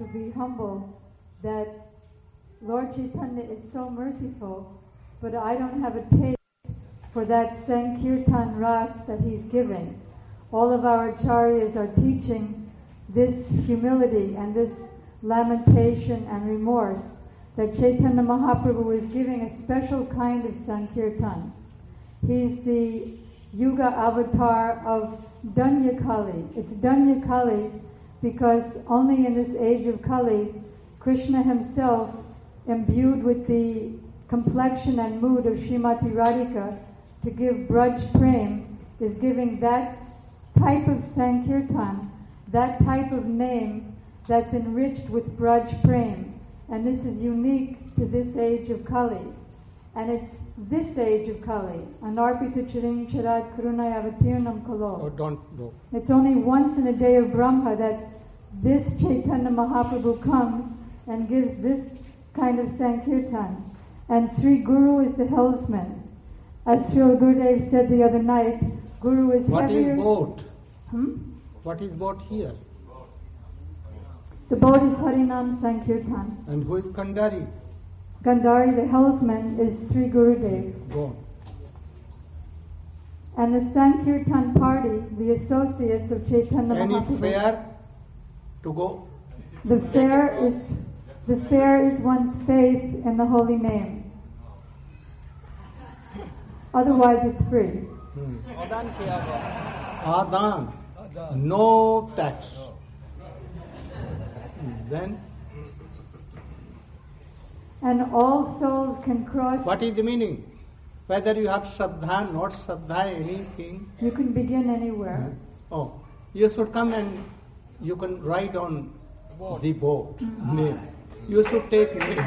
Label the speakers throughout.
Speaker 1: to be humble that Lord Chaitanya is so merciful, but I don't have a taste for that Sankirtan Ras that he's giving. All of our acharyas are teaching this humility and this lamentation and remorse, that Chaitanya Mahaprabhu is giving a special kind of Sankirtan. He's the Yuga avatar of Danya Kali. It's Danya Kali because only in this age of Kali, Krishna himself, imbued with the complexion and mood of Srimati Radhika to give Braj Prem, is giving that type of Sankirtan, that type of name that's enriched with Braj Prem. And this is unique to this age of Kali. And it's this age of Kali. Anarpita Charin Charat Karunaya Avatirnam Kalo.
Speaker 2: Oh, don't go.
Speaker 1: It's only once in a day of Brahma that this Chaitanya Mahaprabhu comes and gives this kind of Sankirtan. And Sri Guru is the helmsman. As Sri Gurudev said the other night, Guru is heavier.
Speaker 2: What is boat? What is boat here?
Speaker 1: The boat is Harinam Sankirtan.
Speaker 2: And who is Kandari?
Speaker 1: Gandhari, the helmsman, is Sri Gurudev.
Speaker 2: Go.
Speaker 1: And the Sankirtan party, the associates of Chaitanya
Speaker 2: Any
Speaker 1: Mahaprabhu.
Speaker 2: fare to go?
Speaker 1: The fare is one's faith in the holy name. Otherwise, it's free.
Speaker 2: Adan. No tax. Then?
Speaker 1: And all souls can cross.
Speaker 2: What is the meaning? Whether you have Shraddha, not Shraddha, anything.
Speaker 1: You can begin anywhere.
Speaker 2: Oh, you should come and you can ride on the boat. Name. You should take name.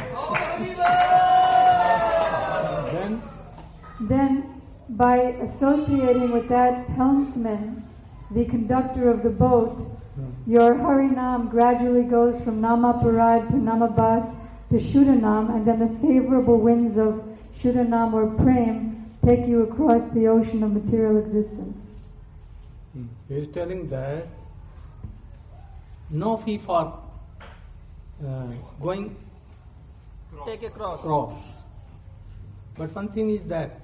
Speaker 1: Then, by associating with that helmsman, the conductor of the boat, your Harinam gradually goes from Namaparad to Namabas to Shuddhanam, and then the favorable winds of Shuddhanam or Prem take you across the ocean of material existence.
Speaker 2: He is telling that no fee for going
Speaker 3: take a cross.
Speaker 2: But one thing is that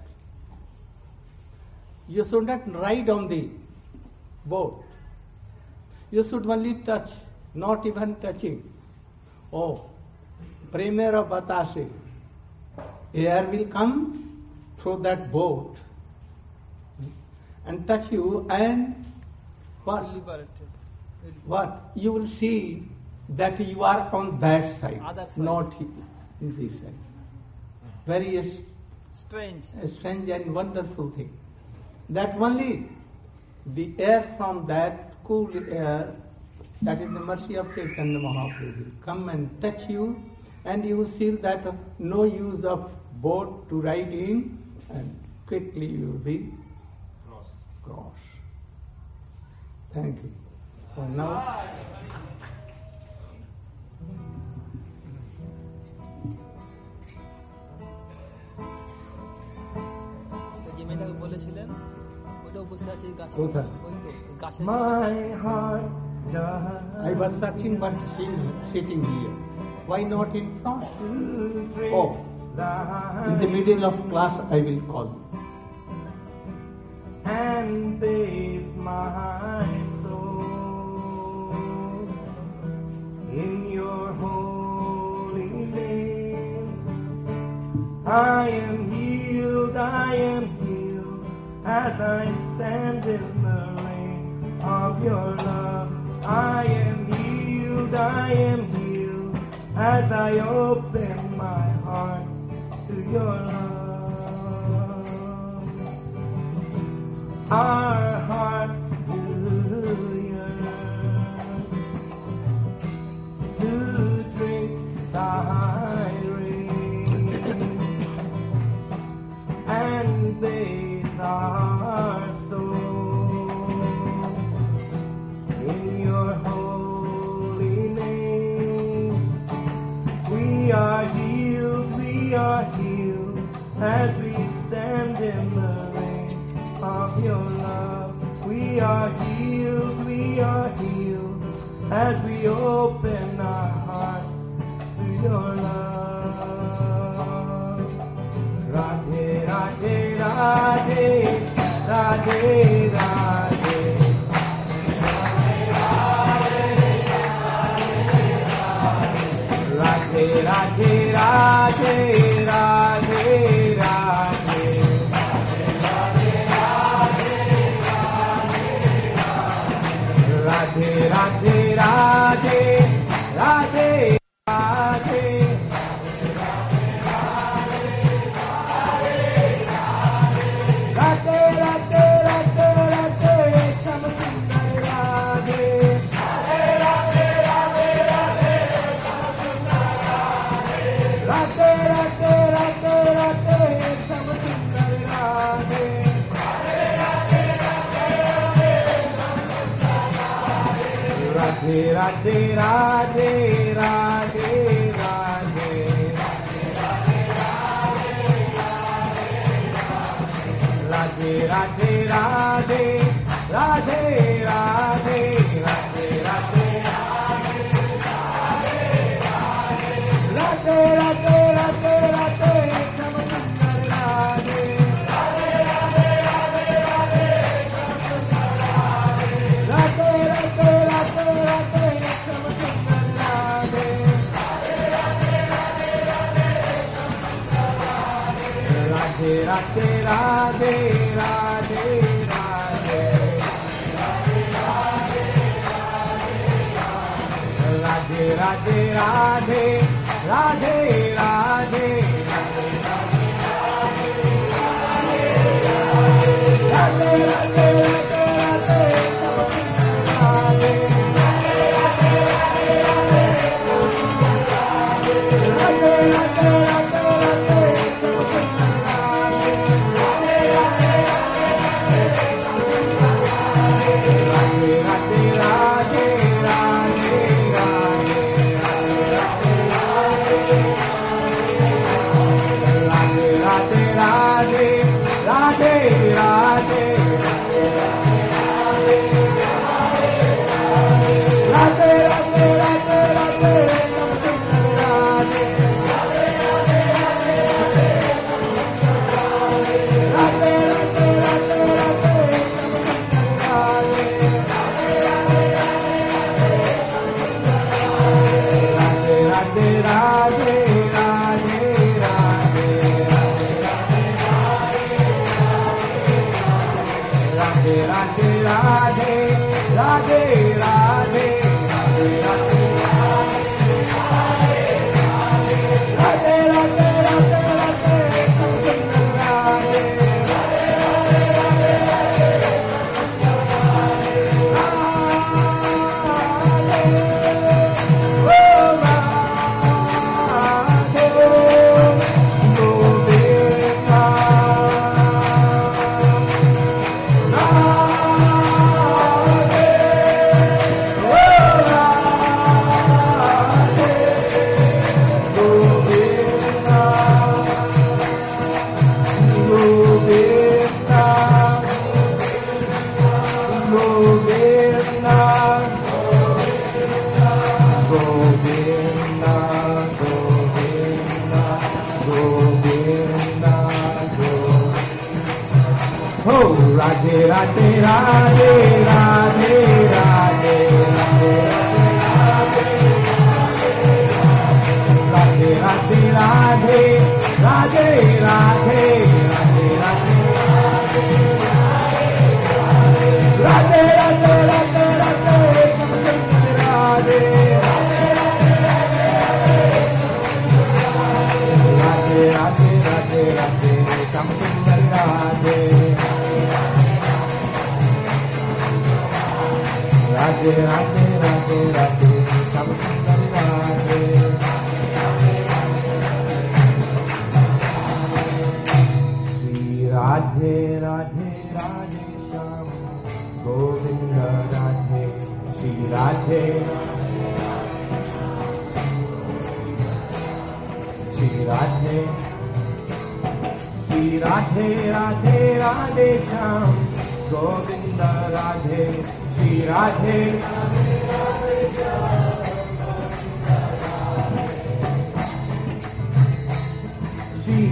Speaker 2: you should not ride on the boat. You should only touch, not even touching. Oh, Premera Batase. Air will come through that boat and touch you, and what? You will see that you are on that side, not in this side. Very
Speaker 3: strange
Speaker 2: and wonderful thing. That only the air from that cool air, that is the mercy of Chaitanya Mahaprabhu, will come and touch you, and you will see that no use of boat to ride in, and quickly you will be cross. Thank you. So now,
Speaker 4: my heart
Speaker 2: I was searching, but she is sitting here. Why not in front? Oh, in the middle of class I will call you.
Speaker 4: And bathe my soul in your holy name. I am healed as I stand in the rain of your love. I am healed as I open my heart to your love. Our hearts will yearn to drink thy rain and bathe our soul in your holy name. We are healed as we stand in the rain of your love. open our hearts to your love. Radhe, Radhe, Radhe, Radhe, Radhe. Radhe, Radhe, Radhe, Radhe, Radhe. Radhe, Radhe, Radhe, Radhe, Radhe. Radhe, Radhe, Radhe, Radhe, Sham Sundar Radhe. Radhe, Radhe, Radhe, Radhe, Sham Sundar Radhe. Radhe, Radhe, Radhe, Radhe, Sham Sundar Radhe. Radhe, Radhe, Radhe, Radhe, Radhe. Radhe, Radhe, Radhe, Radhe, Radhe, Radhe, Radhe. Radhe, Radhe, Radhe, Radhe, Sham Sundar Radhe. Radhe, Radhe, Radhe, Radhe, Sham Sundar Radhe. Radhe, Radhe, Radhe, Radhe, Sham Sundar Radhe. Radhe, Radhe, Radhe, Radhe, Radhe. Radhe, Radhe, Radhe, Radhe, Radhe. Radhe, Radhe, Radhe, Radhe,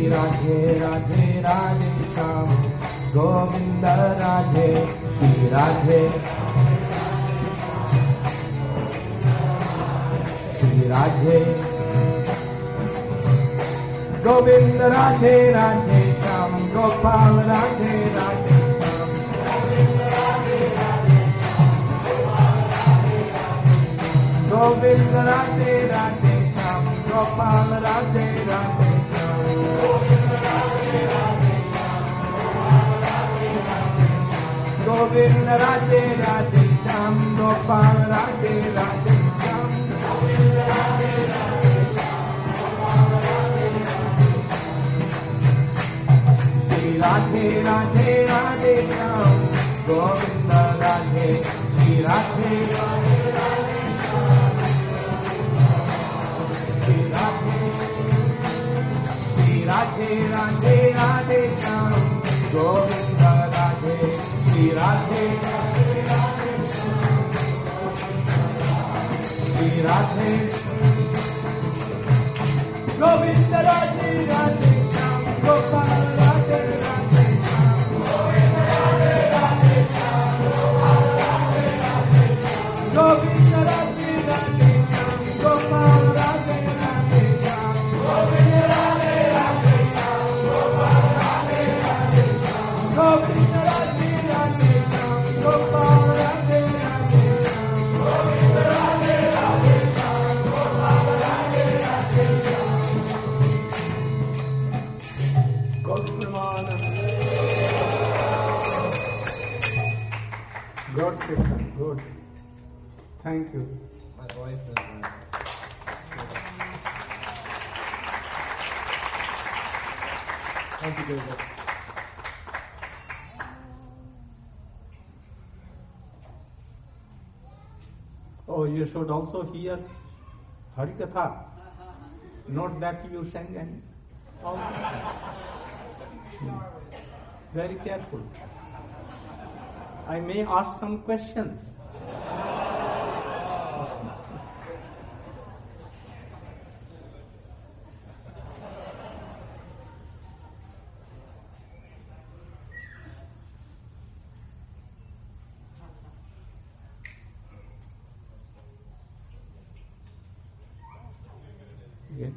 Speaker 4: Radhe Radhe Radhe Shyam Govind Radhe Shri Radhe Shri Radhe Govind Radhe Radhe Shyam Gopal Radhe Radhe Govind Radhe Radhe Shyam Gopal Radhe Radhe Shyam Govind Radhe Radhe Shyam Gopal Radhe Radhe Shyam Shri Radhe Radhe Radhe Shyam Govind Radhe Shri Radhe Radhe Radhe Radhe Shyam Govind Radhe Shri Radhe Shri Radhe Govind Radhe Radhe Shyam Gopal Radhe Radhe Shyam Govind Radhe Radhe Shyam Govind Radhe Radhe Shyam Gopal Radhe Radhe Shyam Govind Radhe Radhe Shyam Gopal Radhe Radhe Shyam Govind Radhe Radhe Shyam Gopal Radhe Radhe Shyam Govind Radhe Radhe Shyam Gopal Radhe Radhe Shyam
Speaker 2: God Kirtan, good. Thank you.
Speaker 5: My voice is...
Speaker 2: Thank you very much. Oh, you should also hear Harikatha. Not that you sang and very careful. I may ask some questions. Yeah.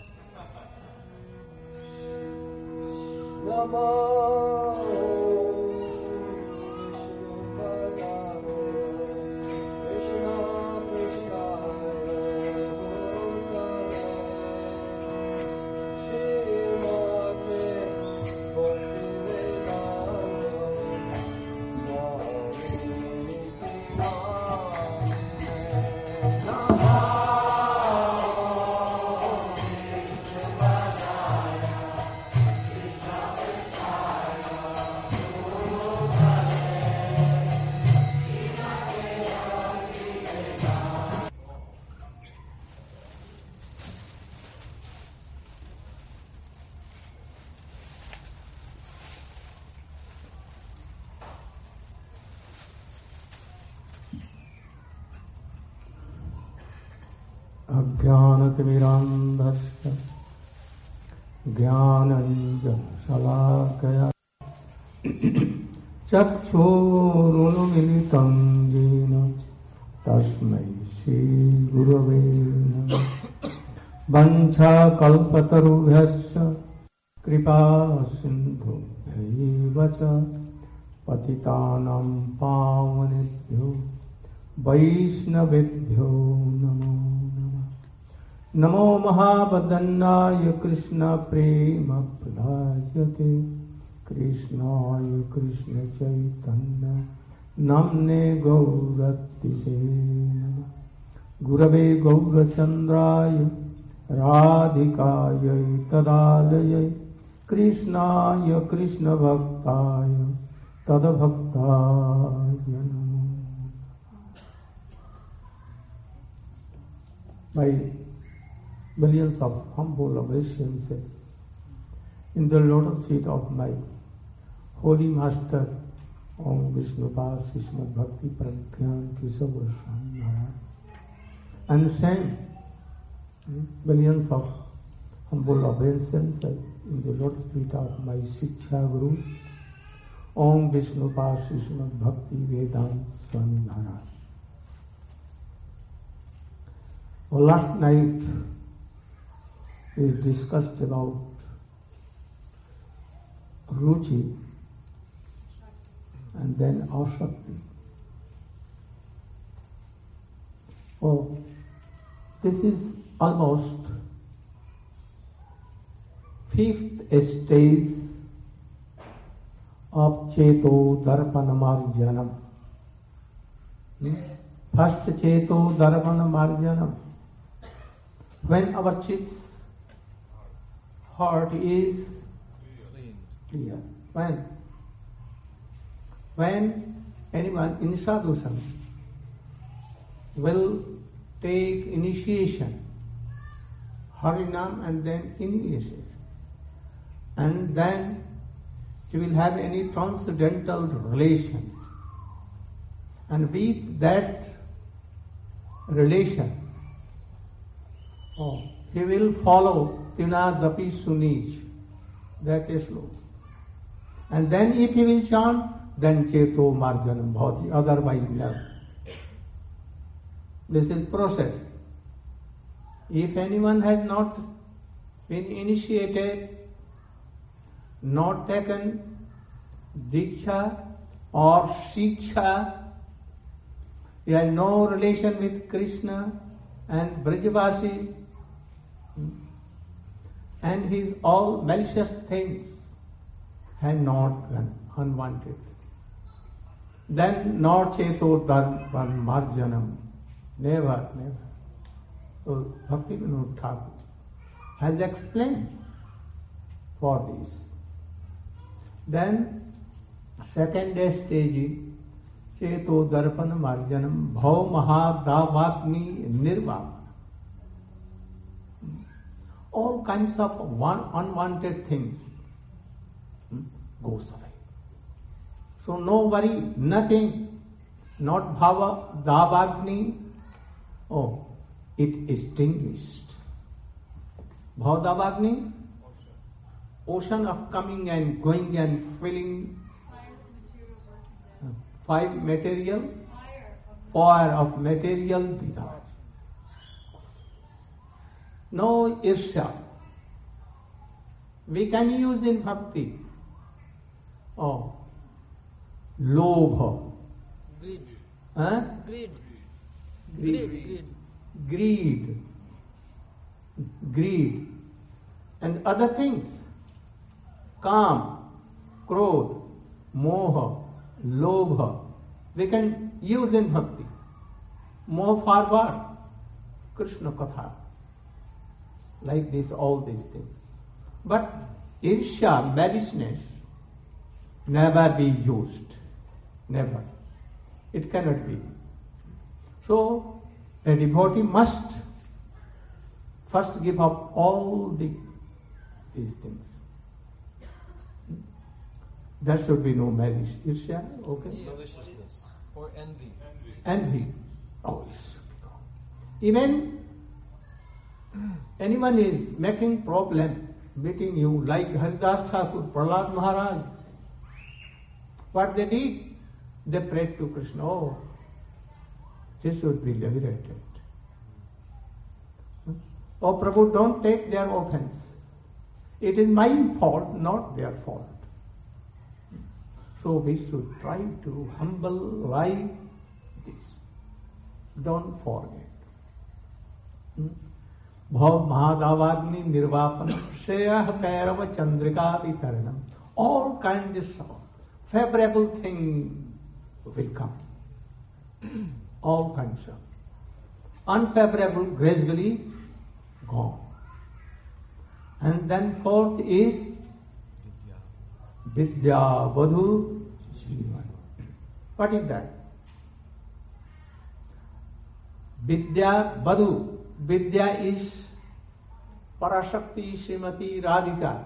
Speaker 2: अज्ञानतिमिरान्धस्य ज्ञानञ्जनशलाकया चक्षुरुन्मीलितं येन तस्मै श्रीगुरवे नमः। वञ्चाकल्पतरुभ्यश्च कृपासिन्धुभ्यैव च पतितानां पावनेभ्यो वैष्णवेभ्यो नमो नमो महावदन्नाय कृष्ण प्रेम प्रदायते कृष्णाय कृष्ण चैतन्य नाम्ने गौरतिसे नमः। गुरवे गौरचन्द्राय राधिकायै तदालयै कृष्णाय कृष्णभक्ताय तद्भक्ताय नमो। By millions of humble obeisances in the lotus feet of my holy master Om Vishnupas Srimad Bhakti Pragyan Kesava Goswami Maharaj, and same billions of humble obeisance in the lotus feet of my Shiksha Guru, Om Vishnu Pasi Srimad Bhakti Vedanta Swami Maharaj. Well, last night we discussed about Ruchi and then Asakti. Oh, this is almost fifth stage of Cheto Darpana Marjanam. First Cheto Darpana Marjanam. When our chitt's heart is clear. When anyone in sadhusam will take initiation, Harinam and then initiation, and then he will have any transcendental relation, and with that relation, he will follow Tinadapi Sunij, that is slow. And then if he will chant, then Cheto Marjanam Bhavati, otherwise never. This is process. If anyone has not been initiated, not taken Diksha or Shiksha, he has no relation with Krishna and Brajavasis, and his all malicious things have not gone unwanted. Then not Cheto Dharman Marjanam. Never. So Bhakti Vinod Thakur has explained for this. Then second stage is Cheto Darpan Marjanam Bhav Mahadavagni Nirvana. All kinds of unwanted things goes away. So no worry, nothing, not bhava, davagni. Oh, it extinguished. Bhava davagni, ocean of coming and going and filling. Fire of material desire. No irsha. We can use in bhakti. Oh, lobha.
Speaker 3: Greed.
Speaker 2: Huh? Greed. And other things. Kam, krodh, moha, lobha. We can use in bhakti. Move forward. Krishna Katha. Like this, all these things. But irsha, maliciousness, never be used. Never. It cannot be. So, a devotee must first give up all these things. There should be no malice. Irsha, okay?
Speaker 5: Maliciousness or envy.
Speaker 2: Envy. Oh, it should be gone. Even anyone is making problem between you, like Haridas Thakur, Prahlad Maharaj. What they did? They prayed to Krishna. Oh, he should be liberated. Oh, Prabhu, don't take their offense. It is my fault, not their fault. So we should try to humble like this. Don't forget. Bhav Mahadavagni Nirvapanam Sheyah Kairava Chandrika Vitaranam. All kinds of favorable things will come. All kinds of unfavorable gradually gone. And then fourth is Vidya Vadhu Jivan. What is that? Vidya Vadhu. Vidya is Parashakti Srimati Radhika.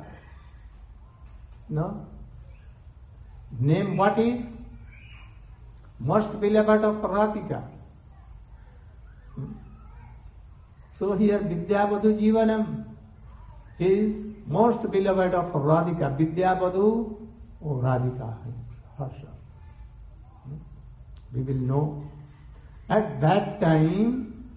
Speaker 2: No? Name what is? Most beloved of Radhika. So here Vidya Vadhu Jivanam. He is most beloved of Radhika, Vidyavadhu or Radhika, Harsha. We will know. At that time,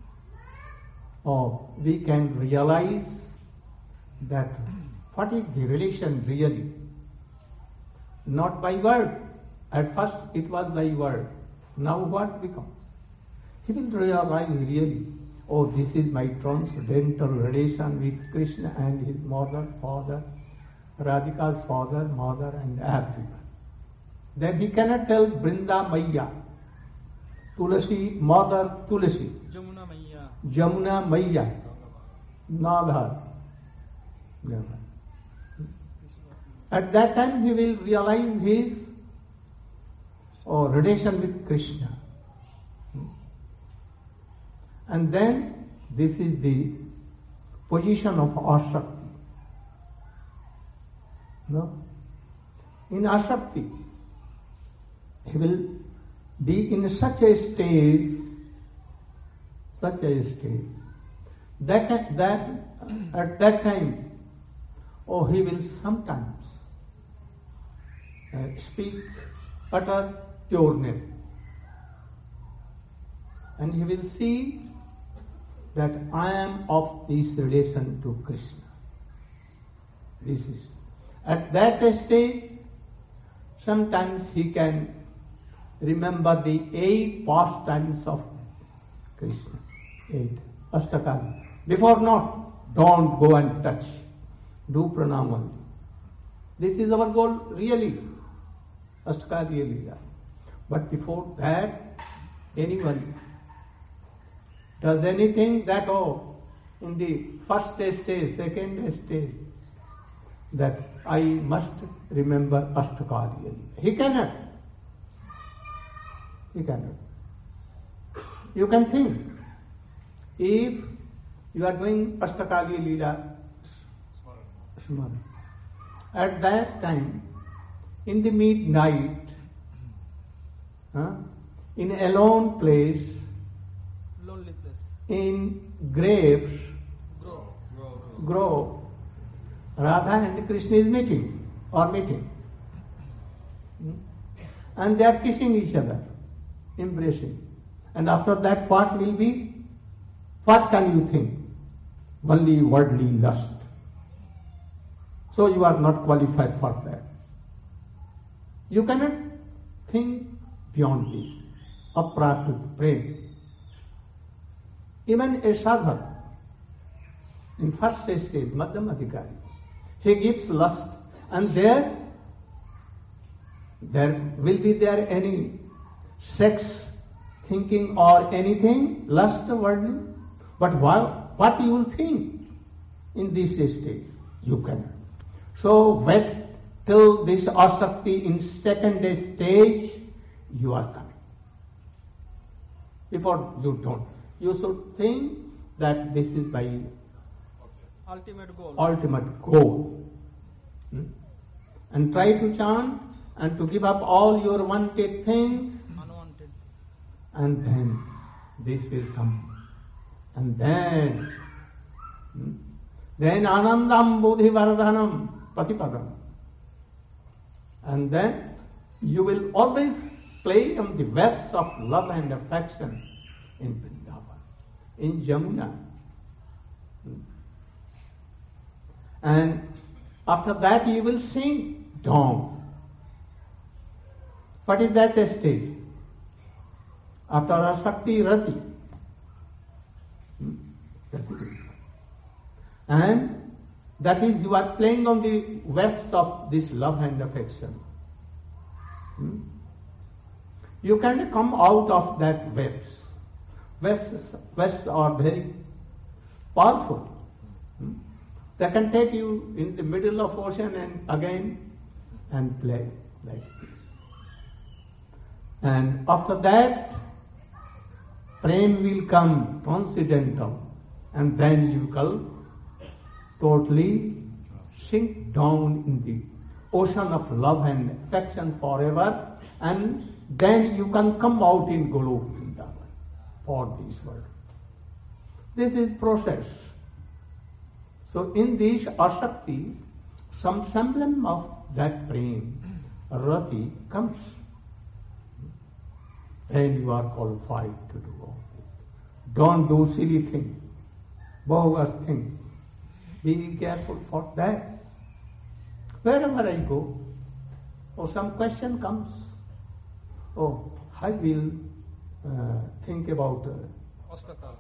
Speaker 2: we can realize that what is the relation really? Not by word. At first it was by word. Now what becomes? He will realize really, this is my transcendental relation with Krishna and his mother, father, Radhika's father, mother and everyone. Then he cannot tell Brinda Maiya, Tulasi, mother Tulasi, Jamuna Maiya, Nagha. Never. At that time he will realize his relation with Krishna. And then this is the position of Asakti. No? In Asakti, he will be in such a stage that at that time, he will sometimes speak utter pure name. And he will see that I am of this relation to Krishna. This is. At that stage, sometimes he can remember the 8 pastimes of Krishna. 8. Astakali. Before not, don't go and touch. Do pranam only. This is our goal really. Astakali Leela. But before that, anyone does anything that, in the first stage, second stage, that I must remember Astakali. He cannot. You can think, if you are doing Astakali Leela, at that time, in the midnight, in a alone place,
Speaker 3: lonely place,
Speaker 2: in grapes, grove, Radha and Krishna is meeting. And they are kissing each other, embracing. And after that, what will be? What can you think? Only worldly lust. So you are not qualified for that. You cannot think beyond this. Aprakrit prem. Even a sadhak, in first stage, Madhyam Adhikari, he gives lust, and there will be there any sex thinking or anything, lust worldly. But what you will think in this stage? You cannot. So wait till this asakti in second stage, you are coming. Before you don't. You should think that this is my ultimate goal. And try to chant and to give up all your wanted things.
Speaker 3: unwanted.
Speaker 2: And then this will come. And then anandam buddhi vardhanam patipadam. And then you will always play on the webs of love and affection in Vrindavan, in Jamuna. And after that you will sing Dong. What is that stage? After Asakti, Rati. And that is, you are playing on the webs of this love and affection. You can come out of that webs. Webs are very powerful. They can take you in the middle of ocean and again and play like this. And after that, prem will come, transcendental, and then you will totally sink down in the ocean of love and affection forever, and then you can come out in Golok Vrindavan for this world. This is process. So in this asakti, some semblance of that prem, rati, comes. And you are qualified to do all this. Don't do silly thing, bogus thing. Be careful for that. Wherever I go, some question comes, I will think about
Speaker 3: Ostakal.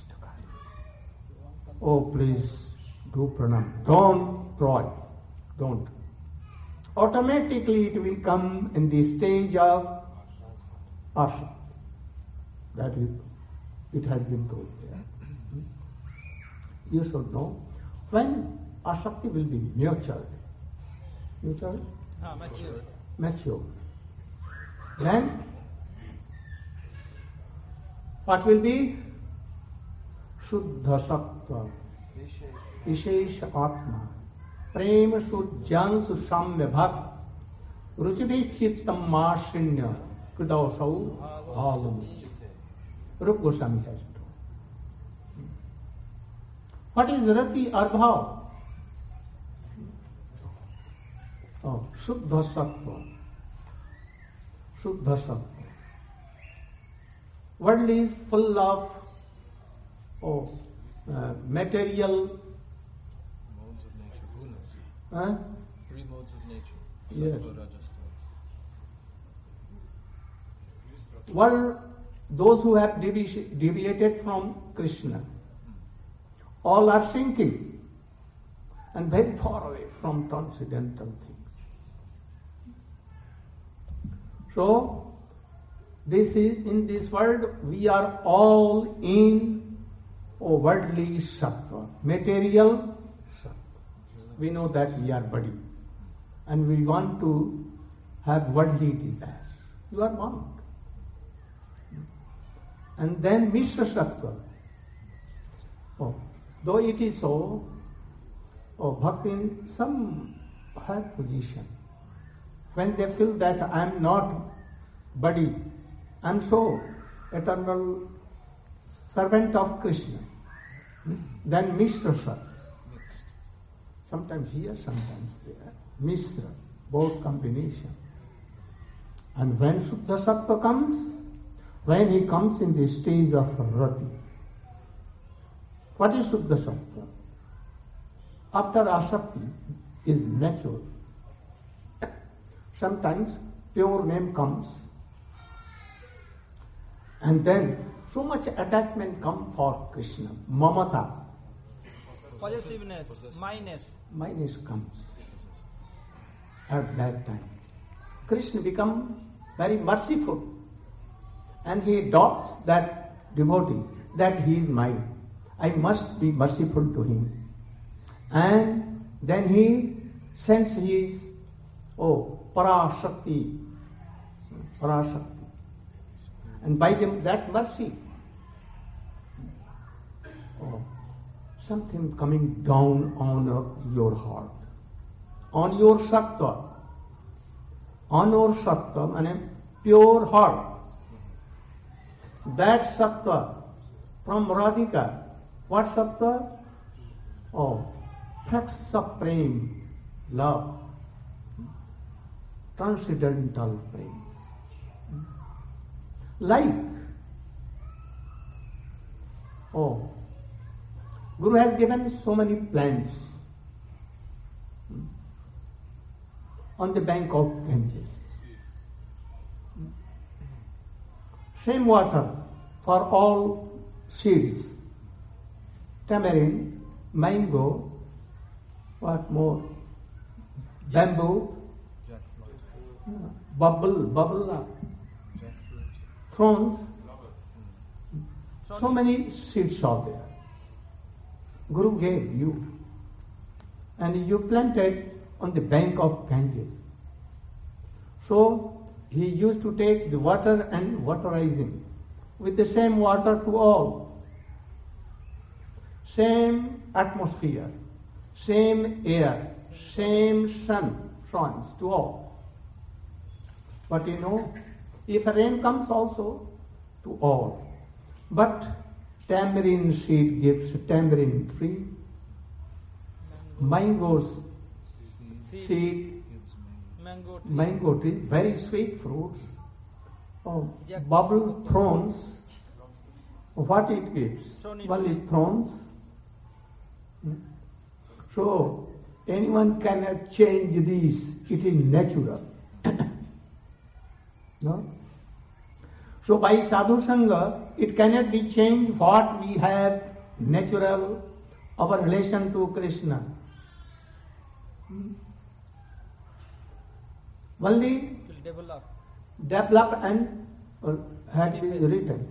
Speaker 2: Please do pranam. Don't try. Don't. Automatically it will come in the stage of asha. That is, it has been told there. You should know when asakti will be nurtured. Mature. Then what will be? Shuddha sattva, Vishesha atma, Prema sujjan susamya bhak, Ruchibhi chittam mashinya, Kudasau bhavam. Rupa Goswami has told. What is rati or bhav? Shuddha sattva. World is full of material.
Speaker 5: Modes of nature. Gunas.
Speaker 2: Huh?
Speaker 5: 3 modes of nature.
Speaker 2: Yes.
Speaker 5: Sattva, Rajas, Tamas.
Speaker 2: World, those who have deviated from Krishna, all are sinking and very far away from transcendental things. So, this is in this world we are all in worldly sattva, material sattva. We know that we are body and we want to have worldly desires. You are bound. And then Mishra sattva. Though it is so, bhakti in some high position, when they feel that I am not body, I am so eternal servant of Krishna, then Mishra sattva. Sometimes here, sometimes there. Mishra, both combination. And when Shuddha sattva comes, when he comes in the stage of rati, what is Shuddha sattva? After asakti is natural. Sometimes pure name comes and then so much attachment comes for Krishna. Mamata.
Speaker 3: Possessiveness,
Speaker 2: Minus comes at that time. Krishna becomes very merciful and he adopts that devotee, that he is mine. I must be merciful to him. And then he sends his Parashakti. And by that mercy, something coming down on your heart, on your sattva, and pure heart. That sattva from Radhika, what sattva? Facts of prem, love, transcendental prem. Like, Guru has given so many plants on the bank of Ganges. Same water for all seeds. Tamarind, mango, what more? Bamboo, bubble, thorns. So many seeds are there. Guru gave you. And you planted on the bank of Ganges. So, he used to take the water and waterizing with the same water to all. Same atmosphere, same air, same suns to all. But if rain comes also to all. But tamarind seed gives tamarind tree, mangoes,
Speaker 3: Seed
Speaker 2: seed,
Speaker 3: mango tree.
Speaker 2: mango tree, very sweet fruits. Oh,
Speaker 3: Jack-
Speaker 2: bubble thrones, what it gives?
Speaker 3: Thorny
Speaker 2: Only
Speaker 3: tree.
Speaker 2: thrones. So, anyone cannot change this, it is natural. No? So by sadhu sangha, it cannot be changed what we have natural, our relation to Krishna. Only
Speaker 3: Will develop.
Speaker 2: develop and had been written.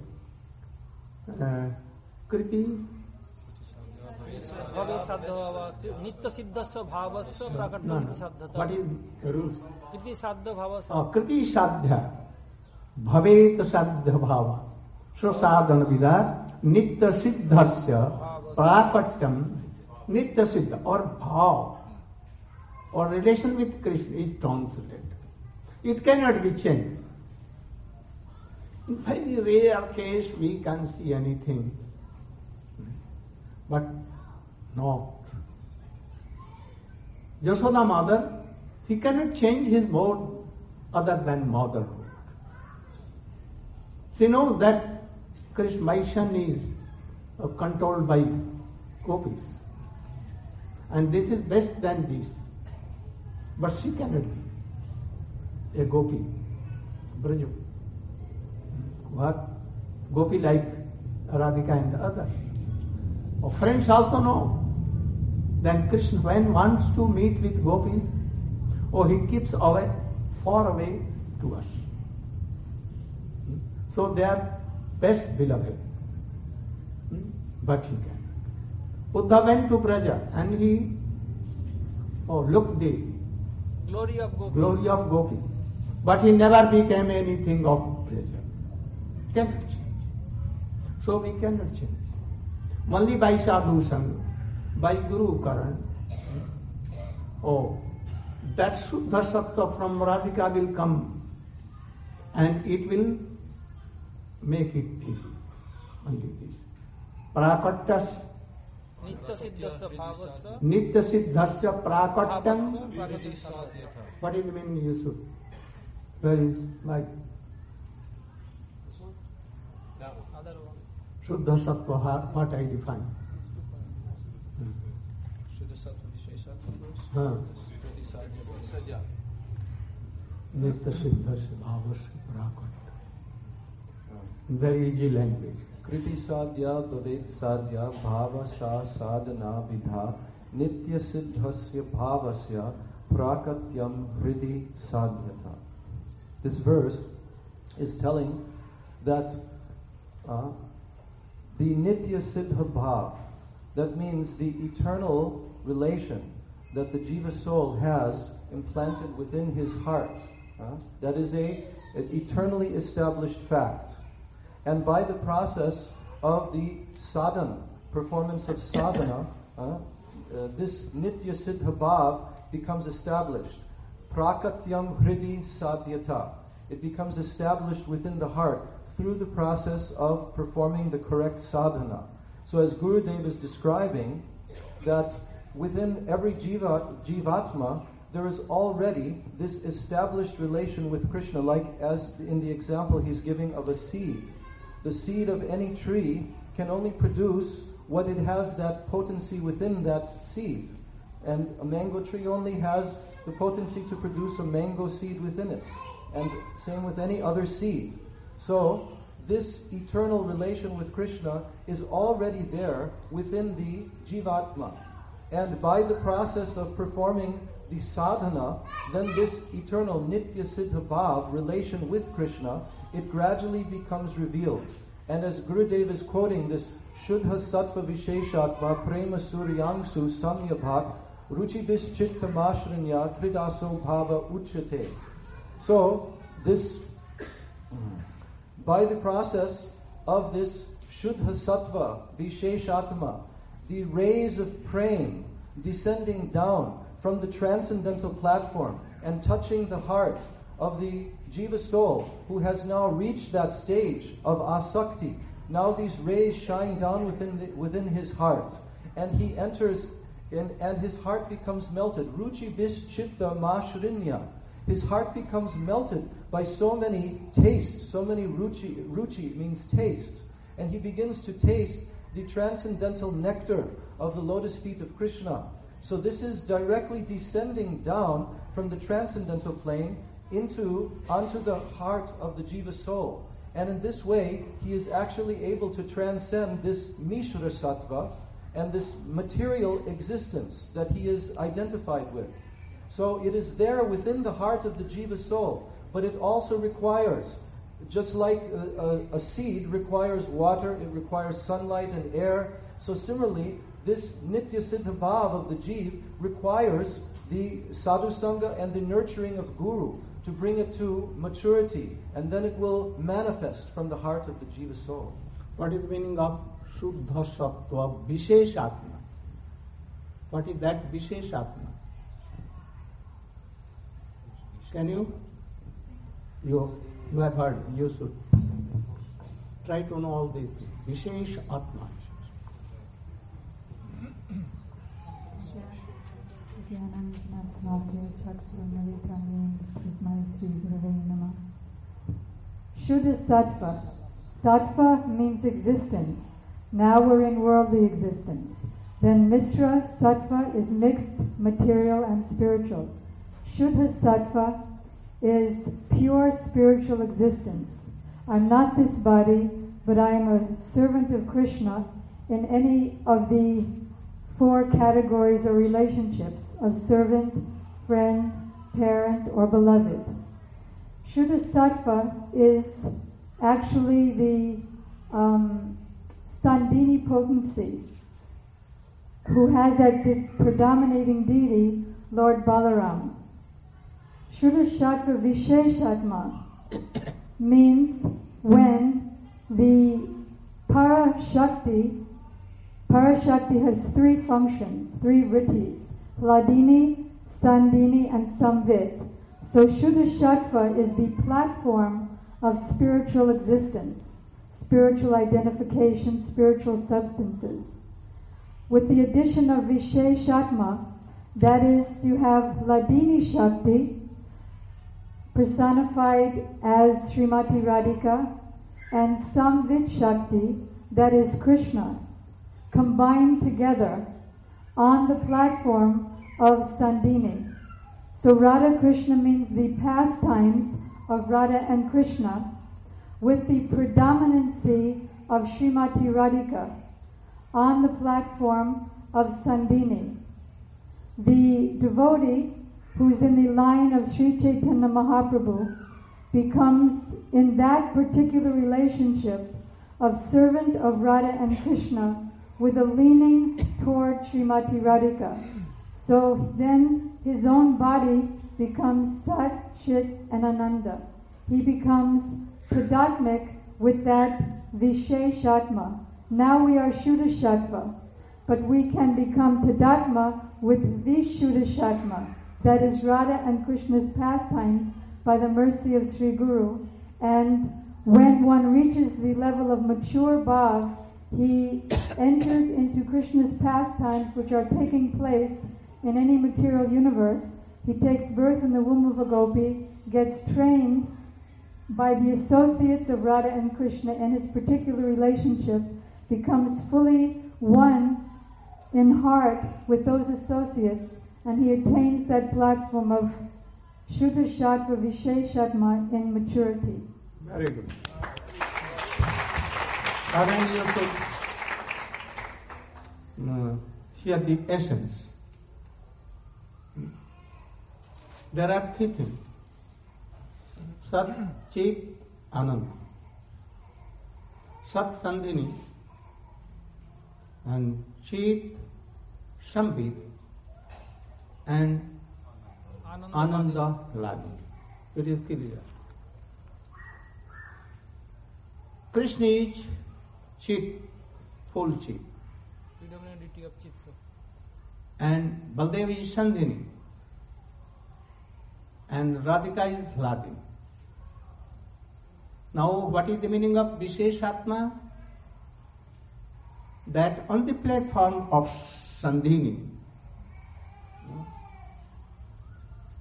Speaker 2: Kriti,
Speaker 3: भवेत् साध्य भाव नित्य सिद्धस्य भावस्य
Speaker 2: no,
Speaker 3: प्राकट्य
Speaker 2: no.
Speaker 3: साध्यता
Speaker 2: What is the rules?
Speaker 3: कृति साध्य भाव
Speaker 2: Kriti sadhya, bhavet sadhya bhava, sadhana vidha, nitya siddhasya, prakatyam, nitya siddha, or bhav, or relation with Krishna is translated. It cannot be changed. In very rare case we can see anything, but not. Yashoda mother, he cannot change his mode other than motherhood. She knows that Krishna, my son, is controlled by gopis, and this is best than this. But she cannot be a gopi. Braju. What? Gopi like Radhika and others. Our friends also know that Krishna, when wants to meet with gopis, he keeps away, far away to us. So they are best beloved. But he can. Uddhav went to Braja and he looked the
Speaker 3: glory of Gopi.
Speaker 2: glory of Gopi. But he never became anything of Braja. Cannot change. So we cannot change. Only by sadhu sangha, by Guru Karan, that Shuddha Sattva from Radhika will come and it will make it easy. Only this. Prakatyas
Speaker 3: नित्य सिद्धस्य भावस्य
Speaker 2: Nitya Siddhasya Prakatyam.
Speaker 3: भावस्य प्राकट्य साध्यता
Speaker 2: What is the meaning you should? Where is my
Speaker 5: That one.
Speaker 3: other one
Speaker 2: Shuddha Sattva, what I define?
Speaker 5: Shuddha Sattva Visheshatva first?
Speaker 2: Huh.
Speaker 5: Kriti sadhya. He said, yeah.
Speaker 2: Nitya Siddhasya Bhavasya Prakatya. Very easy language.
Speaker 6: कृति साध्या भवेत् साध्या भाव सा साधना विधा नित्य सिद्धस्य भावस्य प्राकत्यम हृदि साध्यता. This verse is telling that the nitya siddha bhav, that means the eternal relation that the jiva soul has implanted within his heart, that is an eternally established fact. And by the process of the sadhana, performance of sadhana, this nitya siddha bhav becomes established. Prakatyam hridi sadhyata. It becomes established within the heart through the process of performing the correct sadhana. So as Gurudev is describing, that within every jivatma, there is already this established relation with Krishna, like as in the example he's giving of a seed. The seed of any tree can only produce what it has that potency within that seed. And a mango tree only has the potency to produce a mango seed within it. And same with any other seed. So, this eternal relation with Krishna is already there within the jivatma. And by the process of performing the sadhana, then this eternal nitya siddha bhav relation with Krishna, it gradually becomes revealed. And as Gurudev is quoting this Shuddha Sattva Visheshatma Prema Suryangsu Samyabhat Ruchibis Chitta Mashrinya Kridaso Bhava Uchate. So, this, by the process of this Shuddha Sattva Visheshatma, the rays of prema descending down from the transcendental platform and touching the heart of the jiva soul who has now reached that stage of asakti. Now these rays shine down within his heart, and he enters and his heart becomes melted. Ruchi bis chitta ma shrinya. His heart becomes melted by so many tastes, so many ruchi. Ruchi means taste. And he begins to taste the transcendental nectar of the lotus feet of Krishna. So this is directly descending down from the transcendental plane onto the heart of the jiva soul. And in this way, he is actually able to transcend this Mishra Sattva and this material existence that he is identified with. So it is there within the heart of the jiva soul, but it also requires, just like a seed requires water, it requires sunlight and air. So similarly, this Nitya Siddha Bhav of the jiva requires the sadhu sangha and the nurturing of guru to bring it to maturity, and then it will manifest from the heart of the jiva soul.
Speaker 2: What is the meaning of Shuddha Sattva Vishesh Atma? What is that Vishesh Atma? Can you? You have heard, you should try to know all these things. Vishesh Atma.
Speaker 1: Shuddha Sattva. Sattva means existence. Now we're in worldly existence. Then Mishra Sattva is mixed material and spiritual. Shuddha Sattva is pure spiritual existence. I'm not this body, but I am a servant of Krishna in any of the 4 categories or relationships of servant, friend, parent, or beloved. Shuddha Sattva is actually the Sandhini potency, who has as its predominating deity Lord Balaram. Shuddha Sattva Visheshatma means when the Parashakti has 3 functions, 3 vrittis, Hladini, Sandhini, and Samvit. So Shuddha Sattva is the platform of spiritual existence, spiritual identification, spiritual substances. With the addition of Visheshatma, that is, you have Hladini Shakti, personified as Srimati Radhika, and Samvit Shakti, that is Krishna, combined together on the platform of Sandhini. So Radha Krishna means the pastimes of Radha and Krishna with the predominancy of Srimati Radhika on the platform of Sandhini. The devotee who is in the line of Sri Chaitanya Mahaprabhu becomes in that particular relationship of servant of Radha and Krishna with a leaning toward Srimati Radhika. So then his own body becomes Sat, Chit, and Ananda. He becomes Tadatmik with that Visheshatma. Now we are Shuddha Sattva, but we can become Tadatma with Vishuddha Sattva. That is Radha and Krishna's pastimes by the mercy of Sri Guru. And when one reaches the level of mature bhav, he enters into Krishna's pastimes which are taking place in any material universe. He takes birth in the womb of a gopi, gets trained by the associates of Radha and Krishna in his particular relationship, becomes fully one in heart with those associates, and he attains that platform of Shuddha Sattva Visheshatma in maturity.
Speaker 2: Very good. Then you could hear the essence. There are 3 things. Sat, Chit, Ananda. Sat Sandhini and Chit Sambit and Ananda Ladi. It is clear. Krishna is Chit, full Chit.
Speaker 3: Predominantly of Chitsa.
Speaker 2: And Baldev is Sandhini. And Radhika is Hladini. Now, what is the meaning of Visheshatma? That on the platform of Sandhini,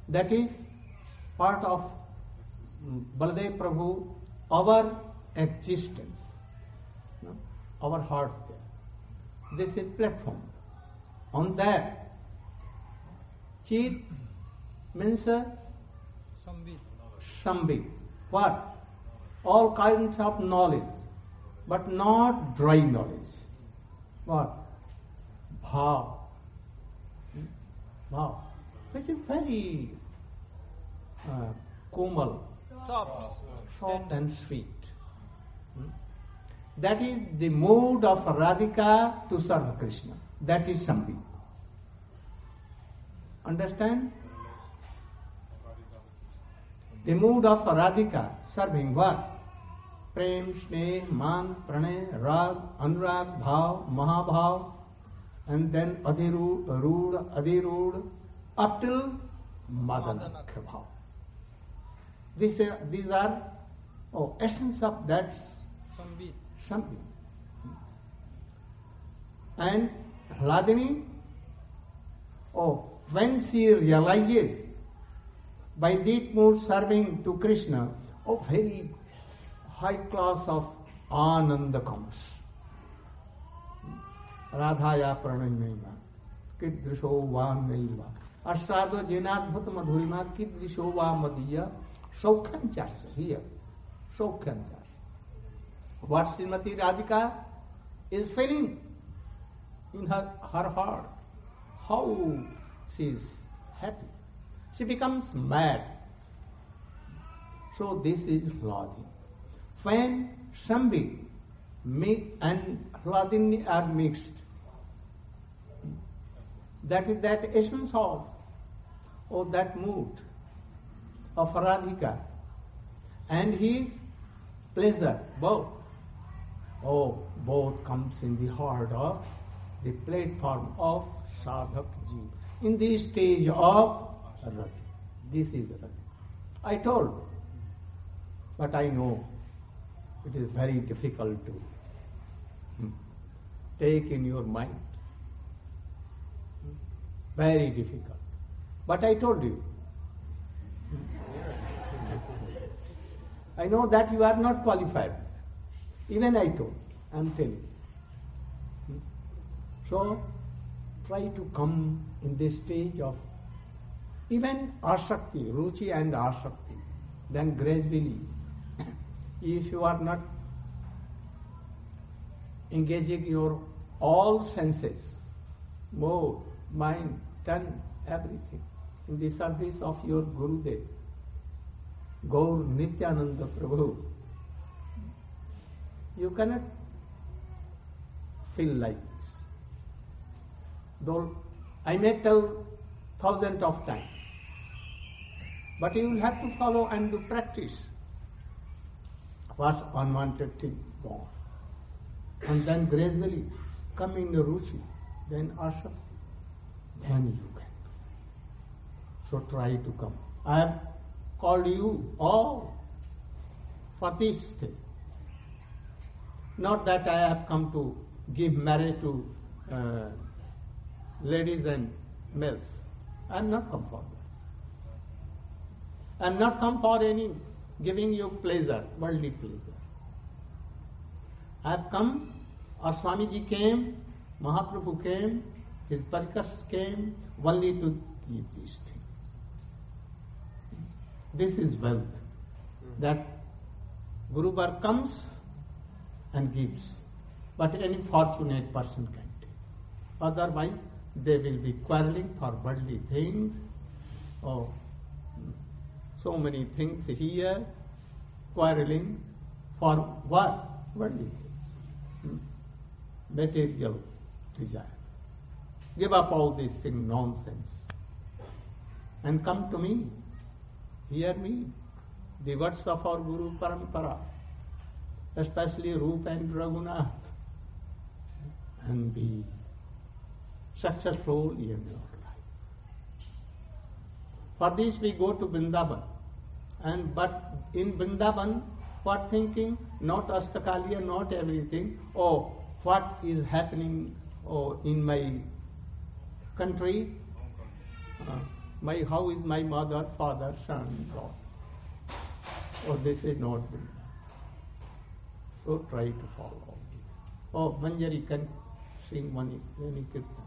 Speaker 2: That is part of Baladev Prabhu, our existence, no? Our heart there. This is platform. On that, Chit means
Speaker 3: Sambit.
Speaker 2: Sambit. What? All kinds of knowledge, but not dry knowledge. What? Bhav. Bhav. Which is very komal, soft and sweet. That is the mood of Radhika to serve Krishna. That is Sambit. Understand? The mood of Radhika serving what? Prem, Sneh, Man, Pranay, Rag, Anurag, Bhav, Mahabhav, and then Adirud, up till Madanakya Bhav. These are essence of that
Speaker 3: Sambit.
Speaker 2: Sambit. And Hladini, when she realizes by deep mood serving to Krishna, very high class of Ananda comes. Radhaya pranayameva, kidrisho va naiva, ashrado jenadbhuta madhurima, kidrisho va madiya, saukhanchas here, saukhanchas. What Srimati Radhika is feeling in her heart, how she is happy. She becomes mad. So this is Hladini. When Sambit and Hladini are mixed, that is that essence of that mood of Radhika and his pleasure, both comes in the heart of the platform of Sadhak Ji, in the stage of Rati. This is Rati. I told, but I know it is very difficult to take in your mind. Very difficult. But I told you. I know that you are not qualified. Even I told. I am telling you. So, try to come in this stage of even Asakti, Ruchi and Asakti. Then gradually, if you are not engaging your all senses, mood, mind, tongue, everything, in the service of your Gurudev, Gaur Nityananda Prabhu, you cannot feel like this. Though I may tell thousands of times, but you will have to follow and do practice. First unwanted thing gone. And then gradually come in Ruchi, then Asakti, then you can do. So try to come. I have called you all for this thing. Not that I have come to give marriage to ladies and males. I am not come for that. I am not come for any giving you pleasure, worldly pleasure. I have come, or Swamiji came, Mahaprabhu came, his Parkas came, only to give these things. This is wealth, that Guru Bar comes and gives, but any fortunate person can take. Otherwise, they will be quarreling for worldly things. Oh, so many things here, quarreling for what? Worldly things. Material desire. Give up all these things, nonsense, and come to me. Hear me. The words of our Guru Parampara, especially Rupa and Raghunath, and be successful in your life. For this we go to Vrindavan. But in Vrindavan, what thinking? Not Astakaliya, not everything. What is happening in my country? how is my mother, father, son, God? Or they say not. So try to follow all this. Oh, Manjari can sing one kirtan.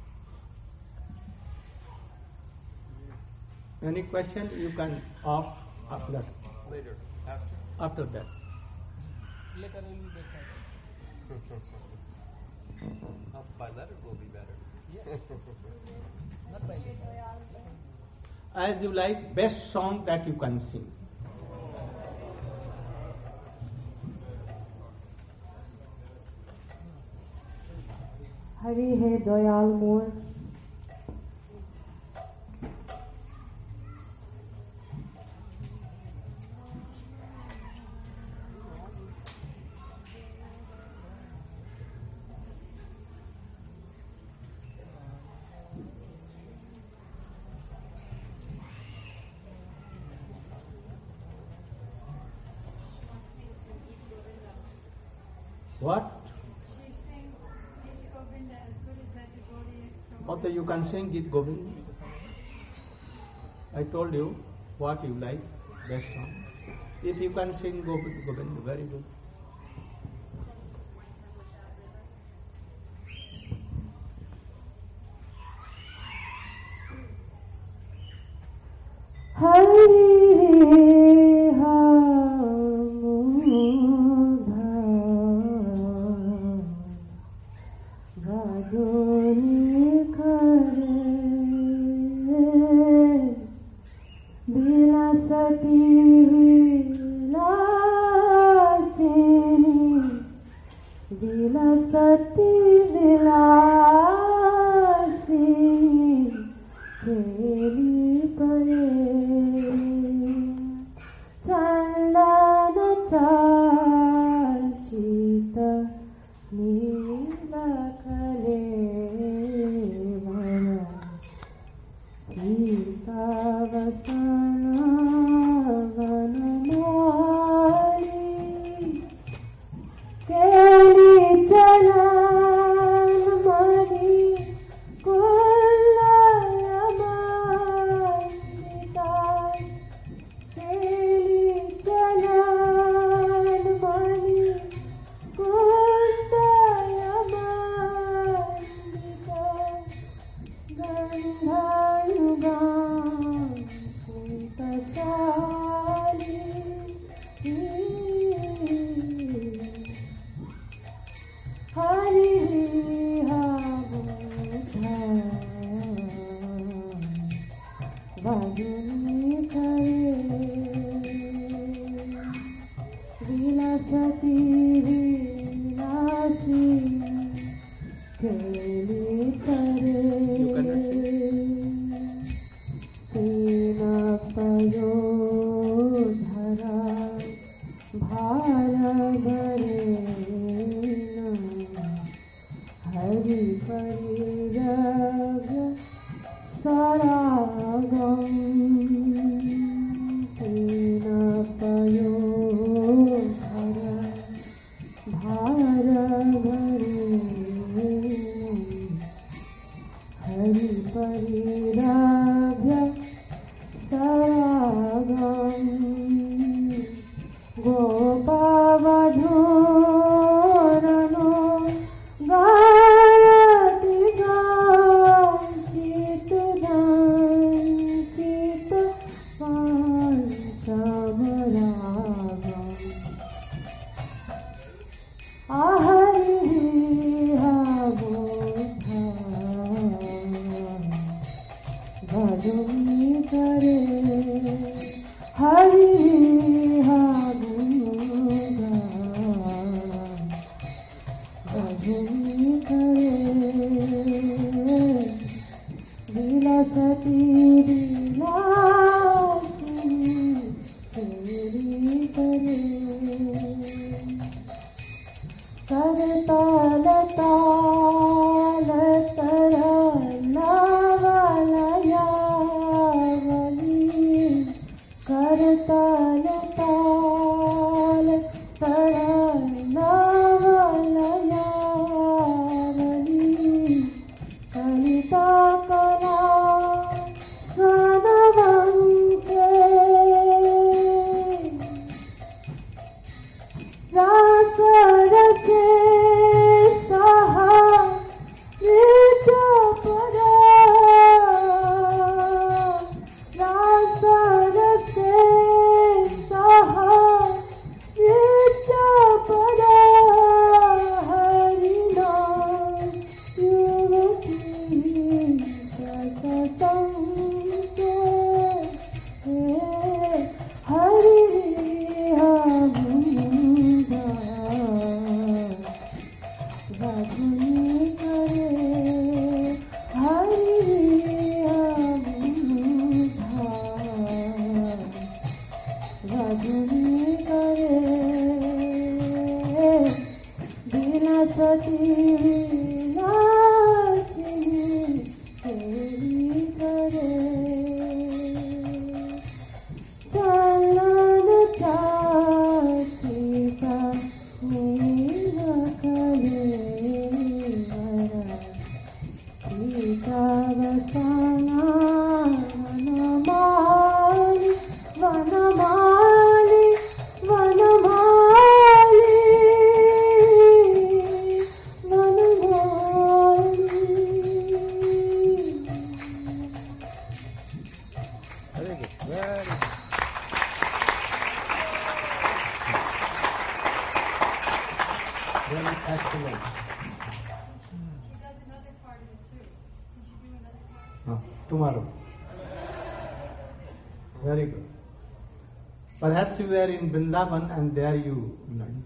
Speaker 2: Any question you can ask after that.
Speaker 5: Later, after.
Speaker 2: After that.
Speaker 3: Later will be better.
Speaker 5: By letter will be better.
Speaker 3: Not by letter.
Speaker 2: As you like, best song that you can sing.
Speaker 1: Hari Hai Dayal Moor.
Speaker 2: What?
Speaker 1: She sings Gita Govinda as good as that devotee.
Speaker 2: Okay, you can sing Gita Govinda. I told you what you like, best song. If you can sing Gita Govinda, very good.
Speaker 7: Kala
Speaker 2: Tomorrow. Very good. Perhaps you were in Vrindavan and there you learned.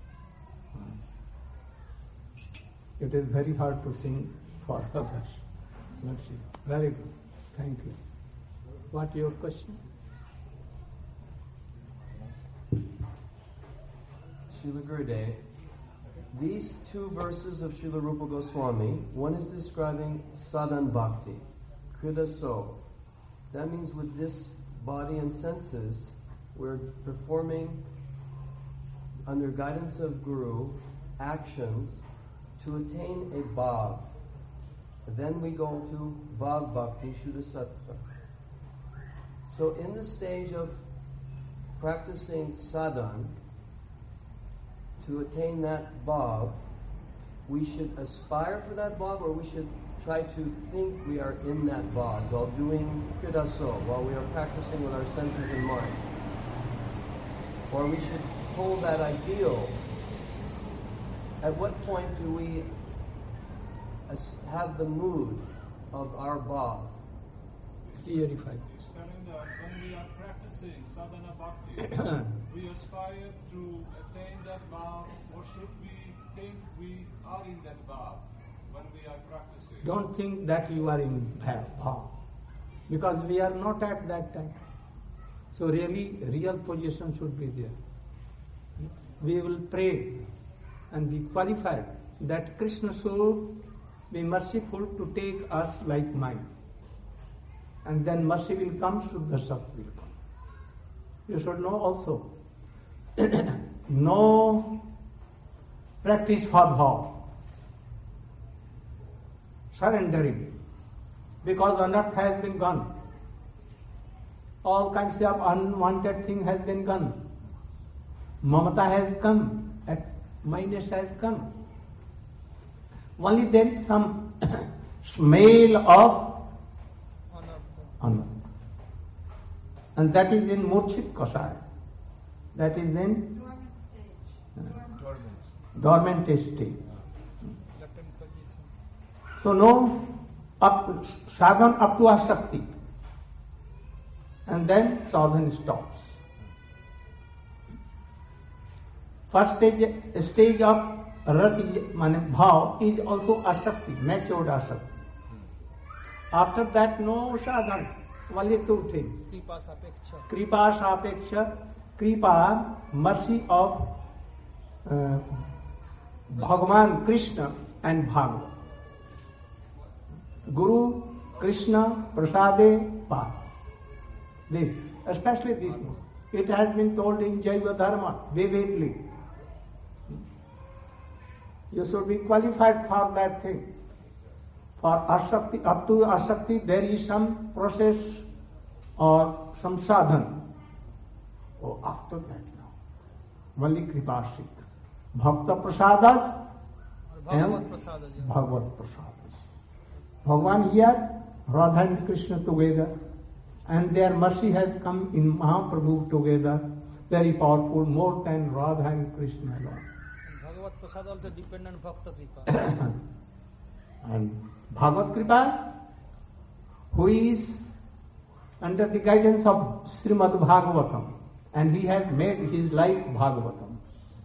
Speaker 2: It is very hard to sing for others. Let's see. Very good. Thank you. What your question?
Speaker 6: Srila Gurudev, these two verses of Srila Rupa Goswami, one is describing sadhan bhakti, krida so. That means with this body and senses, we're performing under guidance of Guru actions to attain a bhav. Then we go to bhav bhakti, shuddha sattva. So in the stage of practicing sadhan, to attain that bhav, we should aspire for that bhav, or we should try to think we are in that bhav while doing kridaso, while we are practicing with our senses and mind. Or we should hold that ideal. At what point do we have the mood of our bhav?
Speaker 2: Clarify.
Speaker 7: When we are practicing sadhana bhakti, we aspire to attain that bhav, or should we think we are in that bhav when we are practicing?
Speaker 2: Don't think that you are in bhav, because we are not at that time. So really, real position should be there. We will pray and be qualified that Krishna should be merciful to take us like mine. And then mercy will come, Shuddha Sattva will come. You should know also, no practice for bhav, surrendering, because unearth has been gone. All kinds of unwanted thing has been gone. Mamata has come, minus has come. Only there is some smell of anartha. And that is in Murchit Kasaya. That is in dormant stage. So no sadhan up to asakti. And then sadhan stops. First stage of rati, bhav, is also asakti, matured asakti. After that, no sadhan, only two things. Kripa sapeksha, kripa, mercy of Bhagavan Krishna and Bhagavad. Guru, Krishna, Prasade, Pa. This, especially this one. It has been told in Jaiva Dharma vividly. You should be qualified for that thing. For asakti, up to asakti, there is some process or some sadhan. Oh, after that now, only kripashik. Bhakta prasadas and Bhagavad prasadas. Bhagavan here, Radha and Krishna together, and their mercy has come in Mahaprabhu together, very powerful, more than Radha and Krishna alone.
Speaker 3: And Bhagavad Prasad also depend on Bhakta Kripa.
Speaker 2: And Bhagavad Kripa, who is under the guidance of Srimad Bhagavatam, and he has made his life Bhagavatam.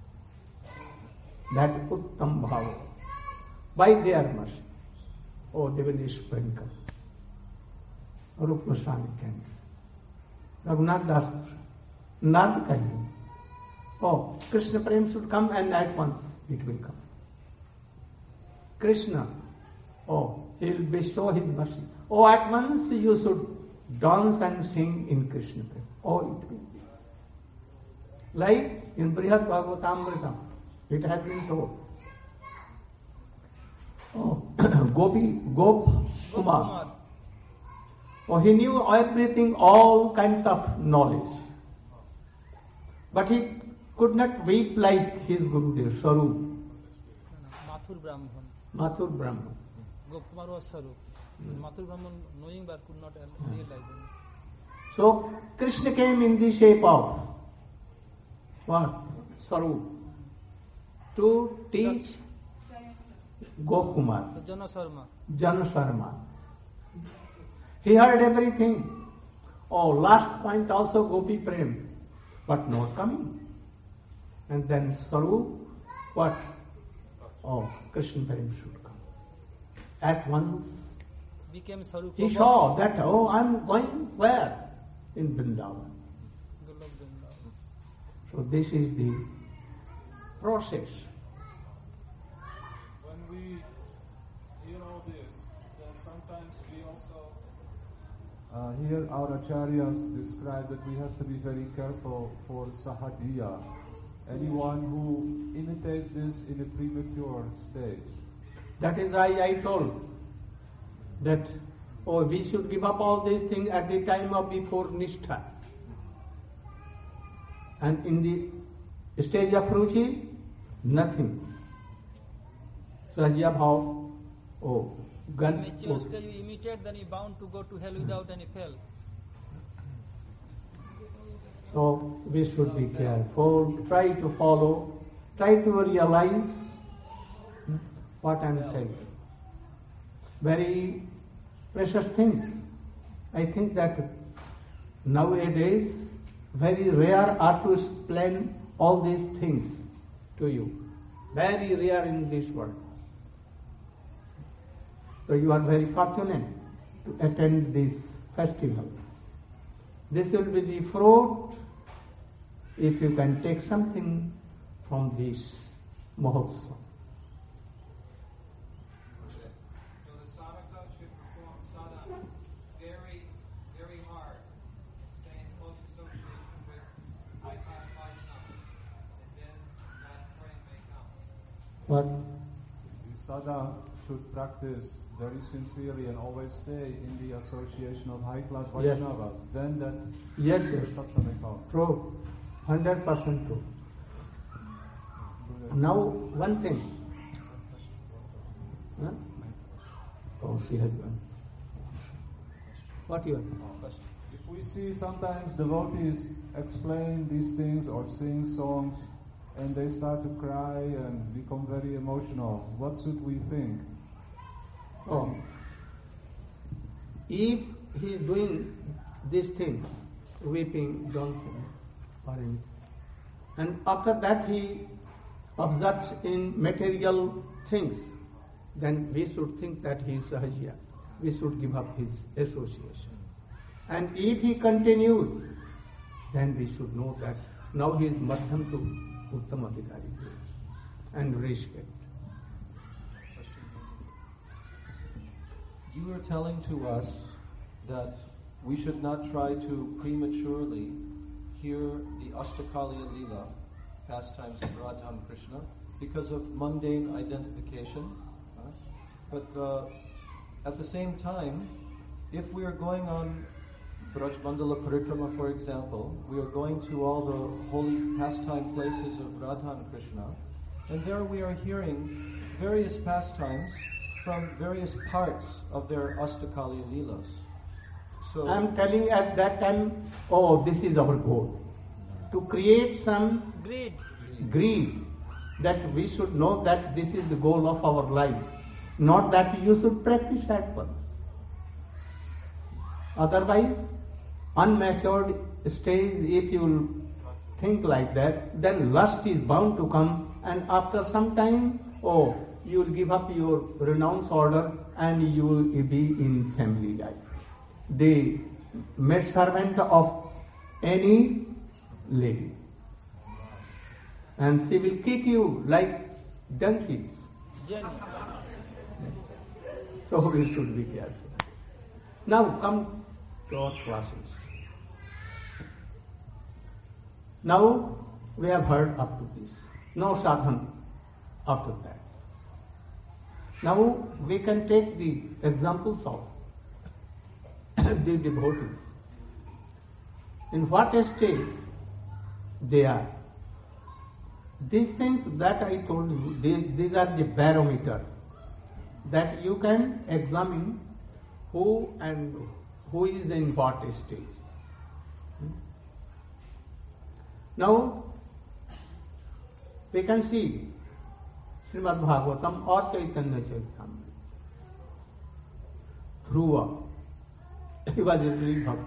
Speaker 2: That Uttam Bhagavatam. By their mercy. Oh, Devanish Pankam, Rup Goswami Kent, Raghunath Das, Narad Kahi. Oh, Krishna Prem should come, and at once it will come. Krishna, oh, he will bestow his mercy. Oh, at once you should dance and sing in Krishna Prem. Oh, it will be. Like in Brihad Bhagavatamritam, it has been told. Oh, Gop Kumar. Oh, he knew everything, all kinds of knowledge. But he could not weep like his Gurudev, Sarup.
Speaker 3: Mathur Brahman.
Speaker 2: Mathur Brahman.
Speaker 3: Gopkumar was Sarup. Mathur Brahman knowing but could not realize it.
Speaker 2: So Krishna came in the shape of what? Sarup. To teach Gopkumar.
Speaker 3: So Jana Sharma.
Speaker 2: Jana Sharma. He heard everything. Oh, last point also Gopi Prem, but not coming. And then Sarup, what? Oh, Krishna Prem should come. At once
Speaker 3: Became Sarup.
Speaker 2: he saw that, oh, I'm going where? In Vrindavan. So this is the process.
Speaker 7: When we hear all this, then sometimes we also
Speaker 8: here our acharyas describe that we have to be very careful for sahadiya, anyone who imitates this in a premature stage.
Speaker 2: That is why I told that, oh, we should give up all these things at the time of before Nishtha. And in the stage of Ruchi, nothing. Sahajya Bhav, oh, gun.
Speaker 3: Mature stage you imitate, then you bound to go to hell without any fail.
Speaker 2: So we should be careful, try to follow, try to realize what I am telling. Very precious things. I think that nowadays very rare are to explain all these things to you. Very rare in this world. So you are very fortunate to attend this festival. This will be the fruit if you can take something from this Mahotsav.
Speaker 5: So the sadhaka should perform sadhana very, very hard and stay in close association with high-class Vaishnavas, and then that frame may come.
Speaker 2: What?
Speaker 8: The sadhaka should practice very sincerely and always stay in the association of high-class
Speaker 2: Yes.
Speaker 8: Vaishnavas. Then that
Speaker 2: Yes,
Speaker 8: sattva may come.
Speaker 2: true. 100% true. Now, one thing. Huh? Oh, she has one. What you have?
Speaker 8: If we see sometimes devotees explain these things or sing songs and they start to cry and become very emotional, what should we think?
Speaker 2: Oh. If he is doing these things, weeping, dancing, or anything, and after that he observes in material things, then we should think that he is Sahajya. We should give up his association. And if he continues, then we should know that now he is Madhyam to Uttam Adhikari and respect.
Speaker 6: You were telling to us that we should not try to prematurely hear the Ashtakaliya Leela, pastimes of Radha and Krishna, because of mundane identification. But at the same time, if we are going on Braj Mandala Parikrama, for example, we are going to all the holy pastime places of Radha and Krishna, and there we are hearing various pastimes from various parts of their Astakali Leelas. So
Speaker 2: I am telling at that time, this is our goal. To create some greed, that we should know that this is the goal of our life, not that you should practice at once. Otherwise, unmatured stage, if you will think like that, then lust is bound to come, and after some time, you will give up your renounce order and you will be in family life. The maid servant of any lady, and she will kick you like donkeys. So we should be careful. Now come to our classes. Now we have heard up to this. No sadhan after that. Now we can take the examples of the devotees. In what state they are. These things that I told you, these are the barometer that you can examine who is in what stage. Now we can see Srimad Bhagavatam or Chaitanya Charitamrita. Dhruva, he was a really bhakt.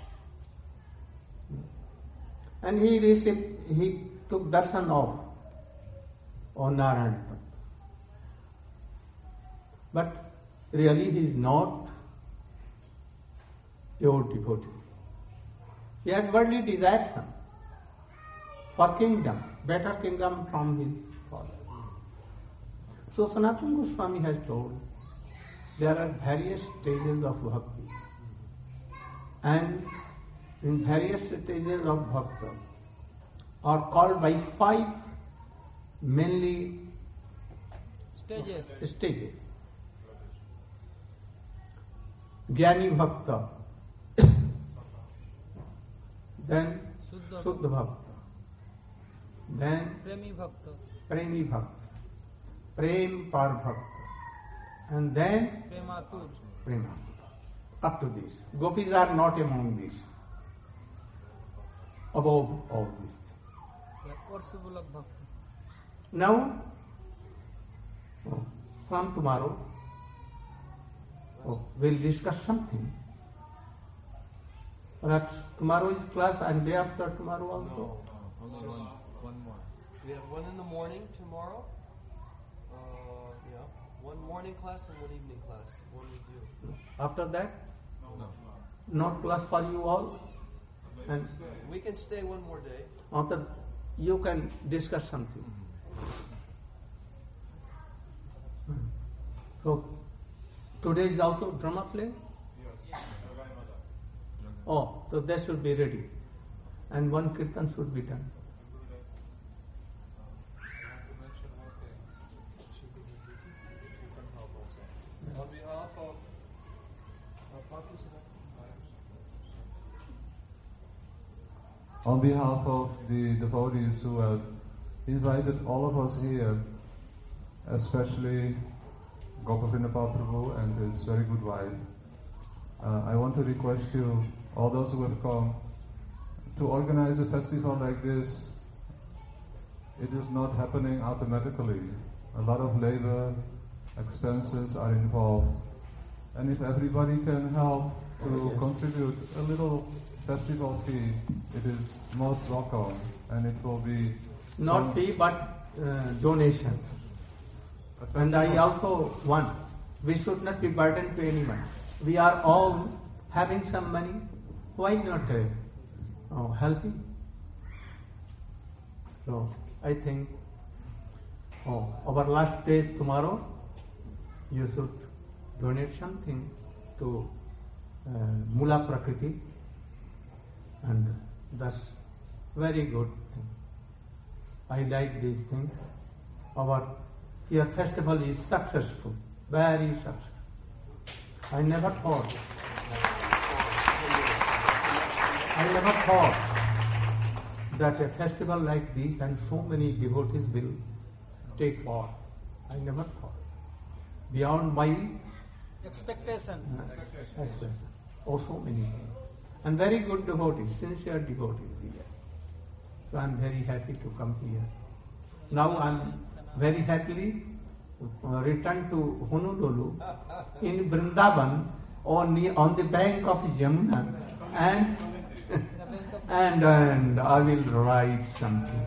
Speaker 2: And he took darshan of Narayana. But really he is not pure devotee. He has worldly desires for kingdom, better kingdom from his father. So Sanatana Goswami has told there are various stages of bhakti, and in various stages of bhakti are called by 5 mainly stages. Jnani Bhakta, then Suddha Bhakta, then Premi Bhakta, Prem Par Bhakta, and then Prema. Up to this. Gopis are not among these. Above all these things. Now, from tomorrow, we'll discuss something. Perhaps tomorrow is class and day after tomorrow also.
Speaker 9: No, only one more. We have one in the morning tomorrow. One morning class and one evening class. One with you.
Speaker 2: After that?
Speaker 9: No.
Speaker 2: Not class for you all? And
Speaker 9: we can stay one more day.
Speaker 2: After you can discuss something. So today is also drama play?
Speaker 7: Yes.
Speaker 2: So that should be ready. And one kirtan should be done.
Speaker 7: On behalf of
Speaker 8: On behalf of the devotees who have invited all of us here, especially Gopavrinda Prabhu and his very good wife, I want to request you, all those who have come, to organize a festival like this. It is not happening automatically. A lot of labor, expenses are involved. And if everybody can help to contribute a little festival fee, it is most welcome, and it will be
Speaker 2: not fee but donation. And I also want, we should not be burdened to anyone. We are all having some money. Why not helping? So I think our last day is tomorrow. You should donate something to Mula Prakriti, and that's very good thing. I like these things. Your festival is successful, very successful. I never thought that a festival like this and so many devotees will take part. I never thought. beyond my
Speaker 3: expectation.
Speaker 2: expectation. Oh, so many things. And very good devotees, sincere devotees here. So I am very happy to come here. Now I am very happily returned to Honolulu in Vrindavan on the bank of Yamuna, and and I will write something.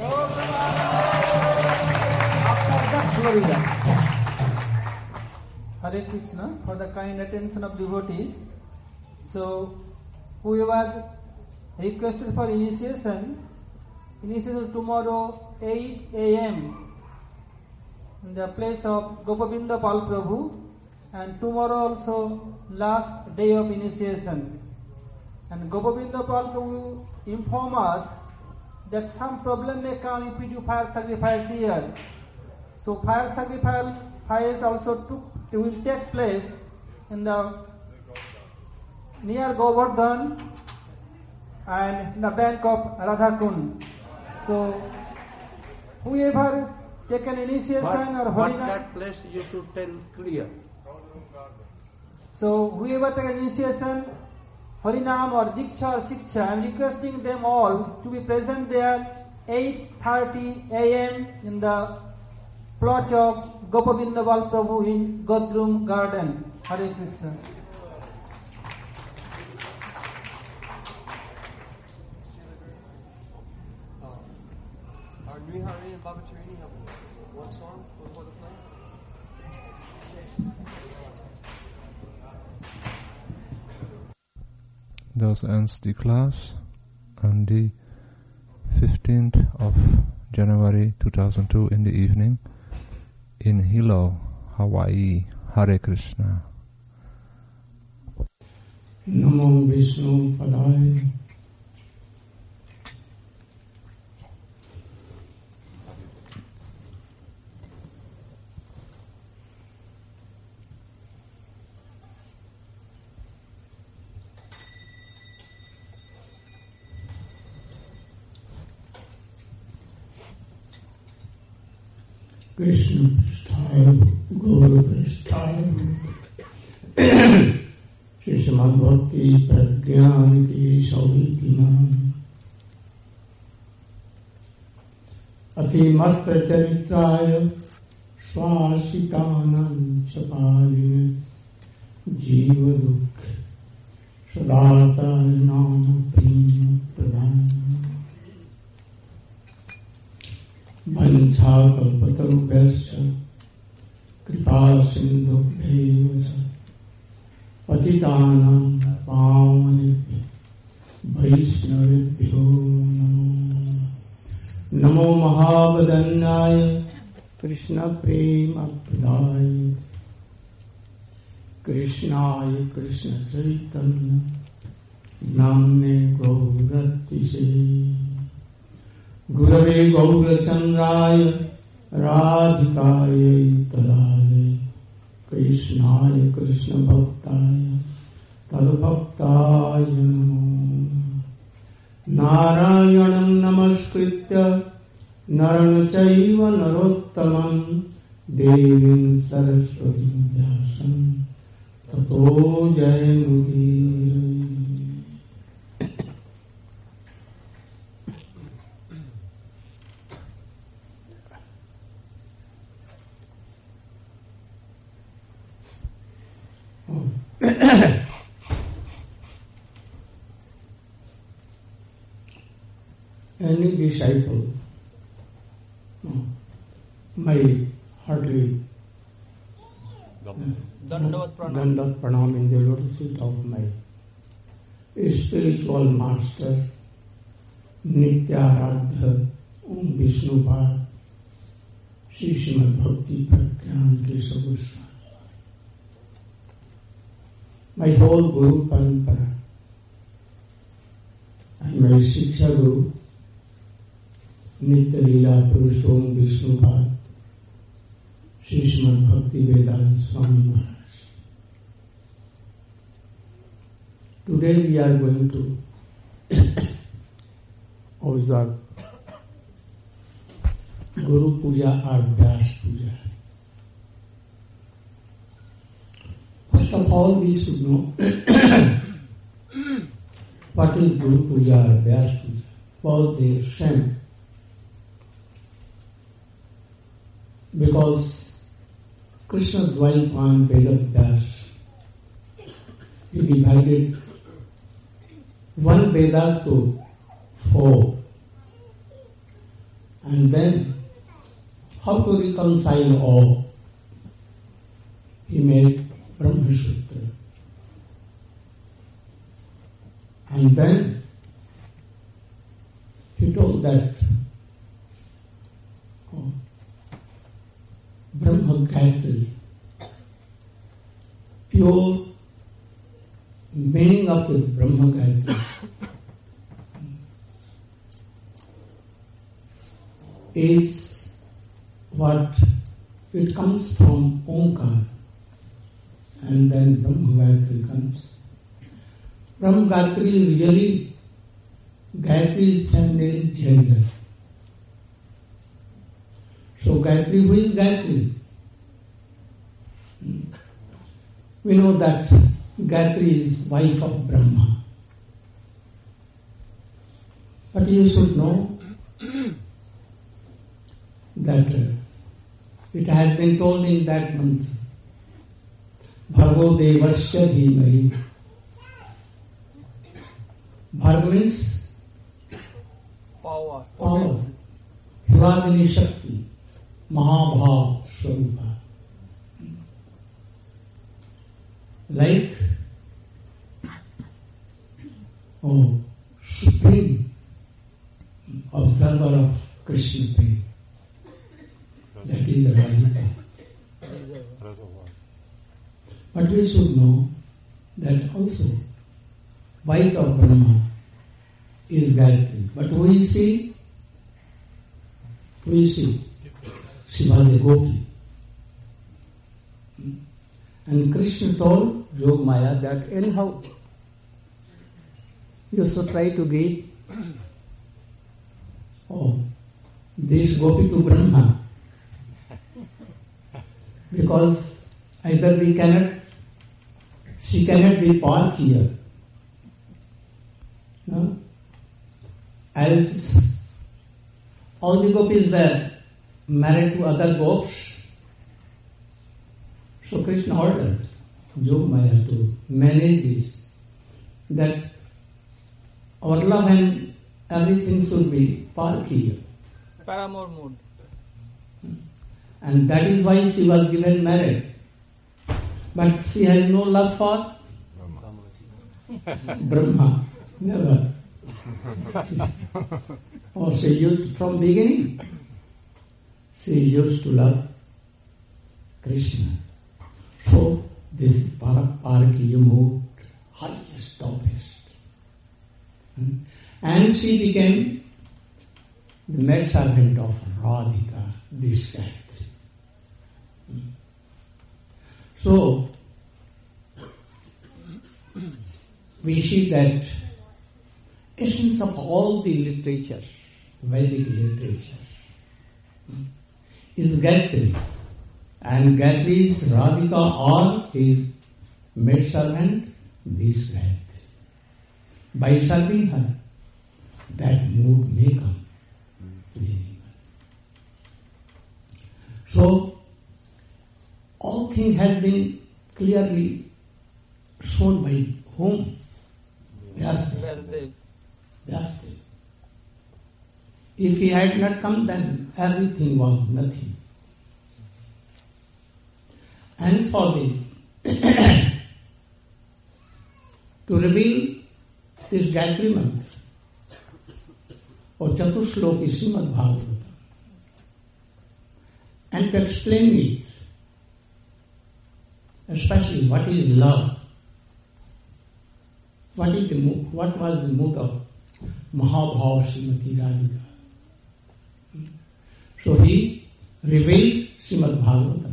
Speaker 3: Hare Krishna, for the kind attention of devotees. So, whoever requested for initiation tomorrow 8 a.m. in the place of Gopavinda Pal Prabhu, and tomorrow also last day of initiation. And Gopavinda Pal Prabhu inform us that some problem may come if we do fire sacrifice here. So fire sacrifice also will take place in the near Govardhan and in the bank of Radhakund. So whoever taken initiation or
Speaker 2: But
Speaker 3: Harinam,
Speaker 2: that place you should tell clear.
Speaker 3: so whoever taken initiation, Harinam or Diksha or Shiksha, I am requesting them all to be present there 8:30 a.m. in the plot of Gopavinda Pal Prabhu in Godrum Garden. Hare Krishna.
Speaker 9: Our Nrihari and Baba Charini have one song before the play.
Speaker 8: Thus ends the class on the 15th of January 2002 in the evening in Hilo, Hawaii. Hare Krishna.
Speaker 10: Namo Vishnu Padaya. Krishna Prasthaya Guru Prasthaya Shri Samad Bhakti Pragyan Ki Sauritimam Ati Masta Charitraya Swasitanam Chapaline Jiva Dukh Sadata Nama Prima Pradhan Vancha kalpatarubhyasya kripa sindhubhyeva ca patitanam pavanebhyo vaishnavebhyo namo mahavadanyaya krishna prema pradaya krishnaya krishna chaitanya namne gauratise Gurave Gaurachandraya Radhikaya Tadale Krishnaya Krishna Bhaktaya Tadbhaktaya Namo Narayanam Namaskritya Naram Chaiva Narottamam Devim Saraswati Vyasam Tato Jayamudira. Any disciple may heartily Dandavat Pranam in the lotus feet of my spiritual master Nityaradha Om Vishnu Pad Shri Srimad Bhakti Pragyan Kesava Goswami, my whole Guru Parampara and my Shiksha Guru Nitya Leela Purushom Vishnu Pad Shri Srimad Bhakti Vedanta Swami Maharaj. Today we are going to observe Guru Puja or Vyas Puja. First of all, we should know what is Guru Puja or Vyas Puja, both their same. Because Krishna dwelt upon Veda Vyas. He divided one Veda to 4. And then, how to reconcile all? He made Brahma Sutra. And then, he told that Brahma Gayatri, pure meaning of the Brahma Gayatri is what it comes from Omkar, and then Brahma Gayatri comes. Brahma Gayatri is really, Gayatri is feminine gender. So Gayatri, who is Gayatri? We know that Gayatri is wife of Brahma. But you should know that it has been told in that mantra, Bhargo Devasya Dhimahi. Bhargo means
Speaker 9: Power.
Speaker 10: Hivadini Shakti, Mahabhav Swarupa. Like, supreme observer of Krishna pain. That is Radhika. But we should know that also wife of Brahma is Gayatri. But who is she? Who is she? She was a gopi. And Krishna told Yog Maya that anyhow you should try to give this gopi to Brahma. Because either she cannot be parked here. No? As all the gopis were married to other gopis, so Krishna ordered Yogmaya to manage this, that our love and everything should be parked here.
Speaker 9: Paramour mood.
Speaker 10: And that is why she was given marriage. But she has no love for Brahma. Never. She used from beginning. She used to love Krishna. So this Parakiya moved highest, topest. And she became the maidservant of Radhika, this Gayatri. So, we see that essence of all the literatures, Vedic literatures, is Gayatri. And Gayatri is Radhika or his maidservant, this Gayatri. By serving her, that mood may come to anyone. So, all things have been clearly shown by whom? Vyasadeva. If he had not come, then everything was nothing. And for the to reveal this Gayatri mantra or Chatusloki Srimad Bhagavatam and to explain it, especially what is love, what was the mood of Mahabhav Srimati Radhika. So he revealed Srimad Bhagavatam.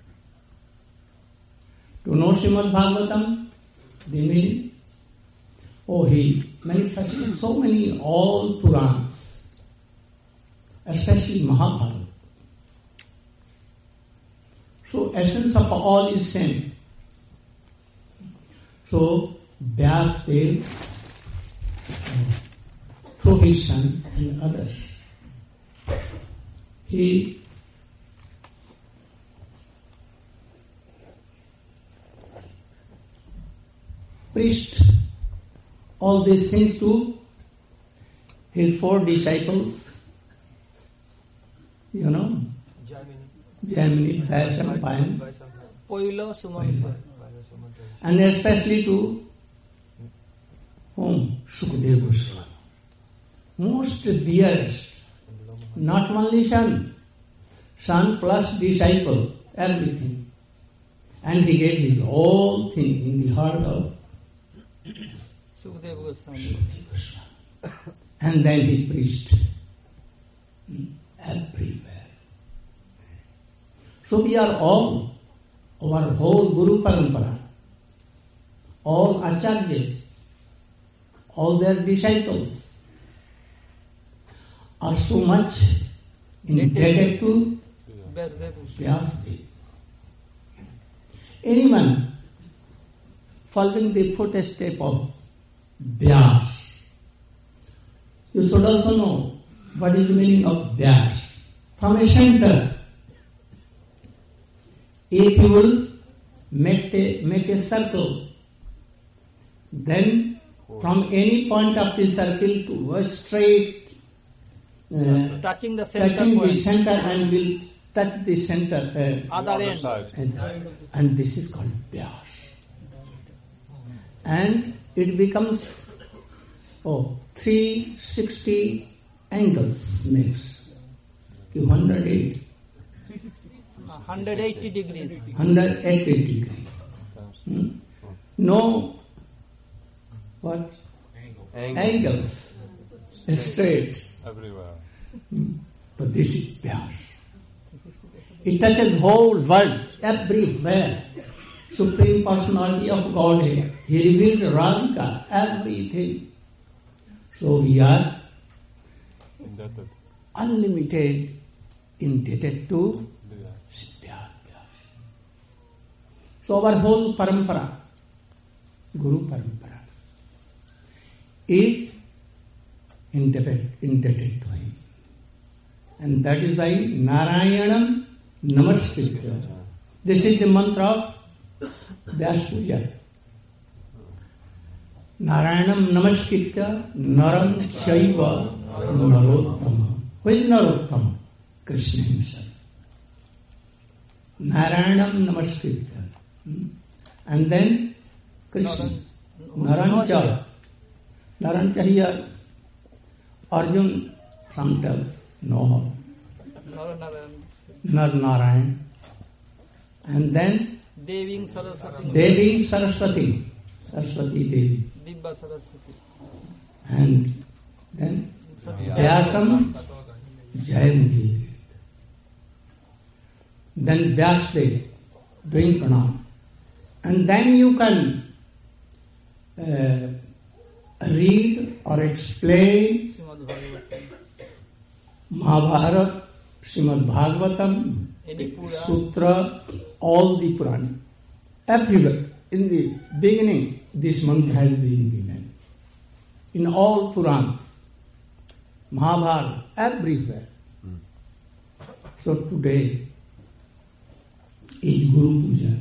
Speaker 10: To know Srimad Bhagavatam, the meaning, he manifested so many all Purans, especially Mahabharata. So essence of all is same. So Vyasdev, through his son and others, he preached all these things to his 4 disciples, Jaimini, Vaisham, Payam, and especially to whom? Sukadeva Goswami. Most dearest, not only son plus disciple, everything. And he gave his whole thing in the heart of
Speaker 3: Sukadeva Goswami.
Speaker 10: And then he preached everywhere. So we are all, our whole Guru Parampara, all Acharyas, all their disciples are so much indebted to Vyasdev. Anyone following the footstep of Vyas, you should also know what is the meaning of Vyas. From a center, if you will make a circle, then from any point of the circle to a straight,
Speaker 3: touching the center
Speaker 10: and will touch the center,
Speaker 3: other end.
Speaker 10: And this is called Vyas. And it becomes 360 angles makes 180.
Speaker 3: 180 degrees.
Speaker 10: 180 degrees. No what? Angles. Straight.
Speaker 8: Everywhere.
Speaker 10: So this is Vyas. It touches whole world, everywhere. Supreme Personality of Godhead. He revealed Radhika, everything. So we are
Speaker 8: Indebted.
Speaker 10: Unlimited, indebted to Vyas. So our whole parampara, Guru Parampara, is indebted to him. And that is why Narayanam Namaskritya. This is the mantra of Vyas Puja. Narayanam Namaskritya Naram Shaiva Narottama. Who is Narottama? Krishna himself. Narayanam Namaskritya. And then Krishna. Narancha. Narancha here. Arjun some tells no. Narayan. And then
Speaker 3: Devi Saraswati.
Speaker 10: Devi Saraswati. Saraswati Devi.
Speaker 3: Dibba Saraswati.
Speaker 10: And then Vyasam Jayamudi. Then Vyasdev doing pranam. And then you can read or explain Mahabharata, Srimad Bhagavatam, Sutra, all the Purana. Everywhere. In the beginning, this mantra has been given. In all Puranas, Mahabharata, everywhere. So today is Guru Puja.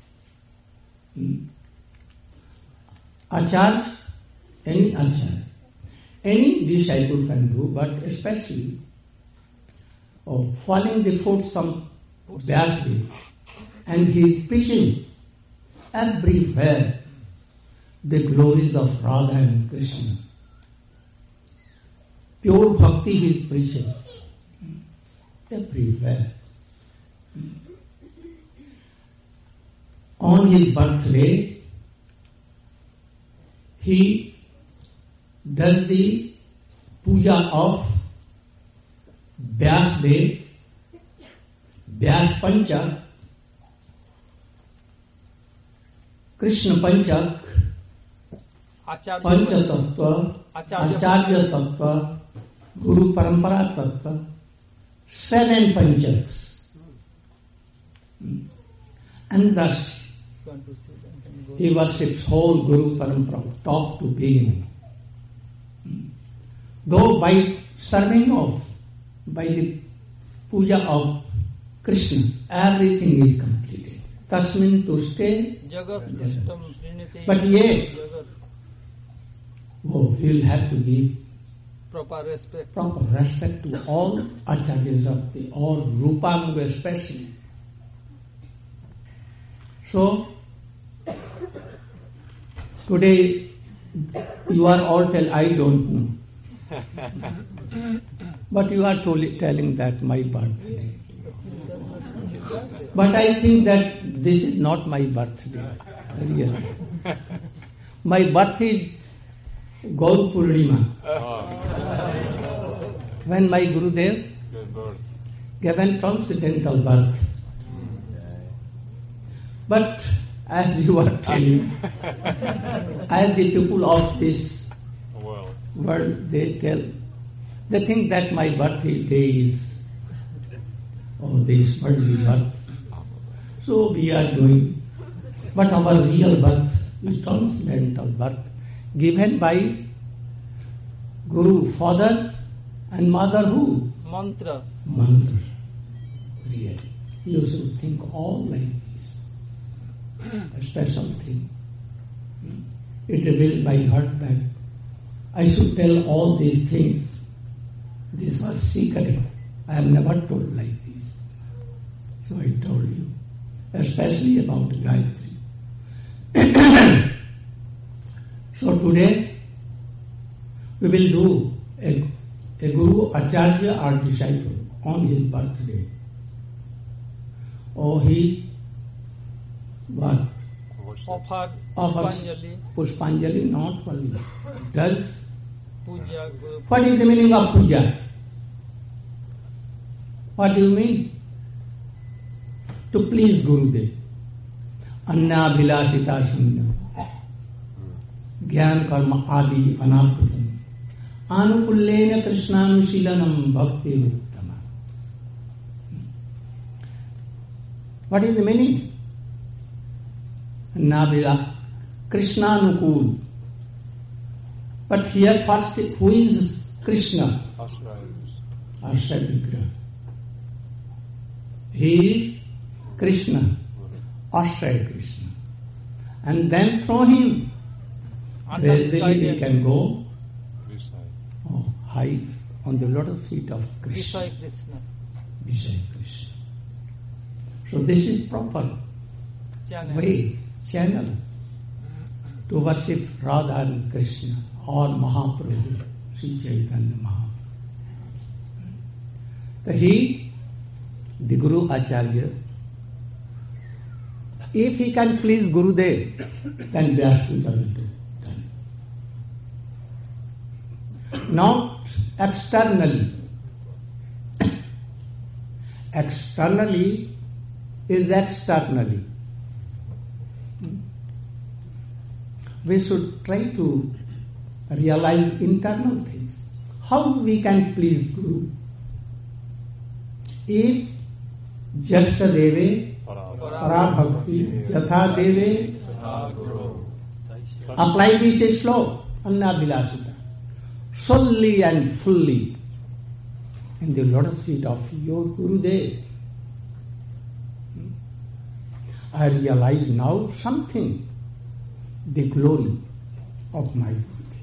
Speaker 10: Acharya, any acharya, any disciple can do, but especially following the footsteps of Vyasdev, and he is preaching everywhere the glories of Radha and Krishna. Pure bhakti he is preaching everywhere. On his birthday, he does the puja of Vyasdev, Vyas Panchak, Krishna Panchak, Pancha Tattva, Acharya Tattva, Guru Parampara Tattva, 7 Panchaks. And thus He worships whole Guru Parampara, top to beginning. Though by serving of, by the puja of Krishna, everything is completed. Tasmin tuste
Speaker 3: Jagat Dustam Trinity.
Speaker 10: But yet,
Speaker 3: Jagat.
Speaker 10: We will have to give
Speaker 3: Proper respect.
Speaker 10: proper respect to all acharyas of the all Rupanuga especially. So today you are all I don't know. But you are telling that my birthday. But I think that this is not my birthday, really. My birthday is Gaur Purnima. When my Gurudev gave an transcendental birth. But as you are telling, as the people of this world, they think that my birthday is this worldly birth. So we are doing, but our real birth is transcendental birth, given by Guru, father and mother who?
Speaker 3: Mantra.
Speaker 10: Mantra. Really. You should think all like this. A special thing. It revealed my heart that I should tell all these things. This was secret. I have never told like this. So I told you, especially about Gayatri. So today we will do a Guru, Acharya or disciple on his birthday. He what?
Speaker 3: Offered
Speaker 10: Offers Pushpanjali, not only does.
Speaker 3: Puja.
Speaker 10: What is the meaning of puja? What do you mean? To please Gurudev. Anna Vilasita Shunya. Gyan Karma Adi Anaputam. Anukullena Krishnanushilanam Bhakti Uttama. What is the meaning? Anna Vila Krishnanukul. But here first, who is Krishna? Ashray Vigraha. He is Krishna, Ashray Krishna. And then through him, gradually we can go high on the lotus feet of Krishna. Vishaya Krishna. So this is proper channel to worship Radha and Krishna or Mahaprabhu, Sri Chaitanya Mahaprabhu. So he, the Guru Acharya, if he can please Gurudev, then Vyasa Puja will do. Not externally. Externally is externally. We should try to realize internal things. How we can please Guru? If Jasya Deve Para Bhakti Jatha Deve, apply this slow, Anna Vilasita. Solely and fully in the lotus feet of your Gurudev. I realize now something, the glory of my Gurudev.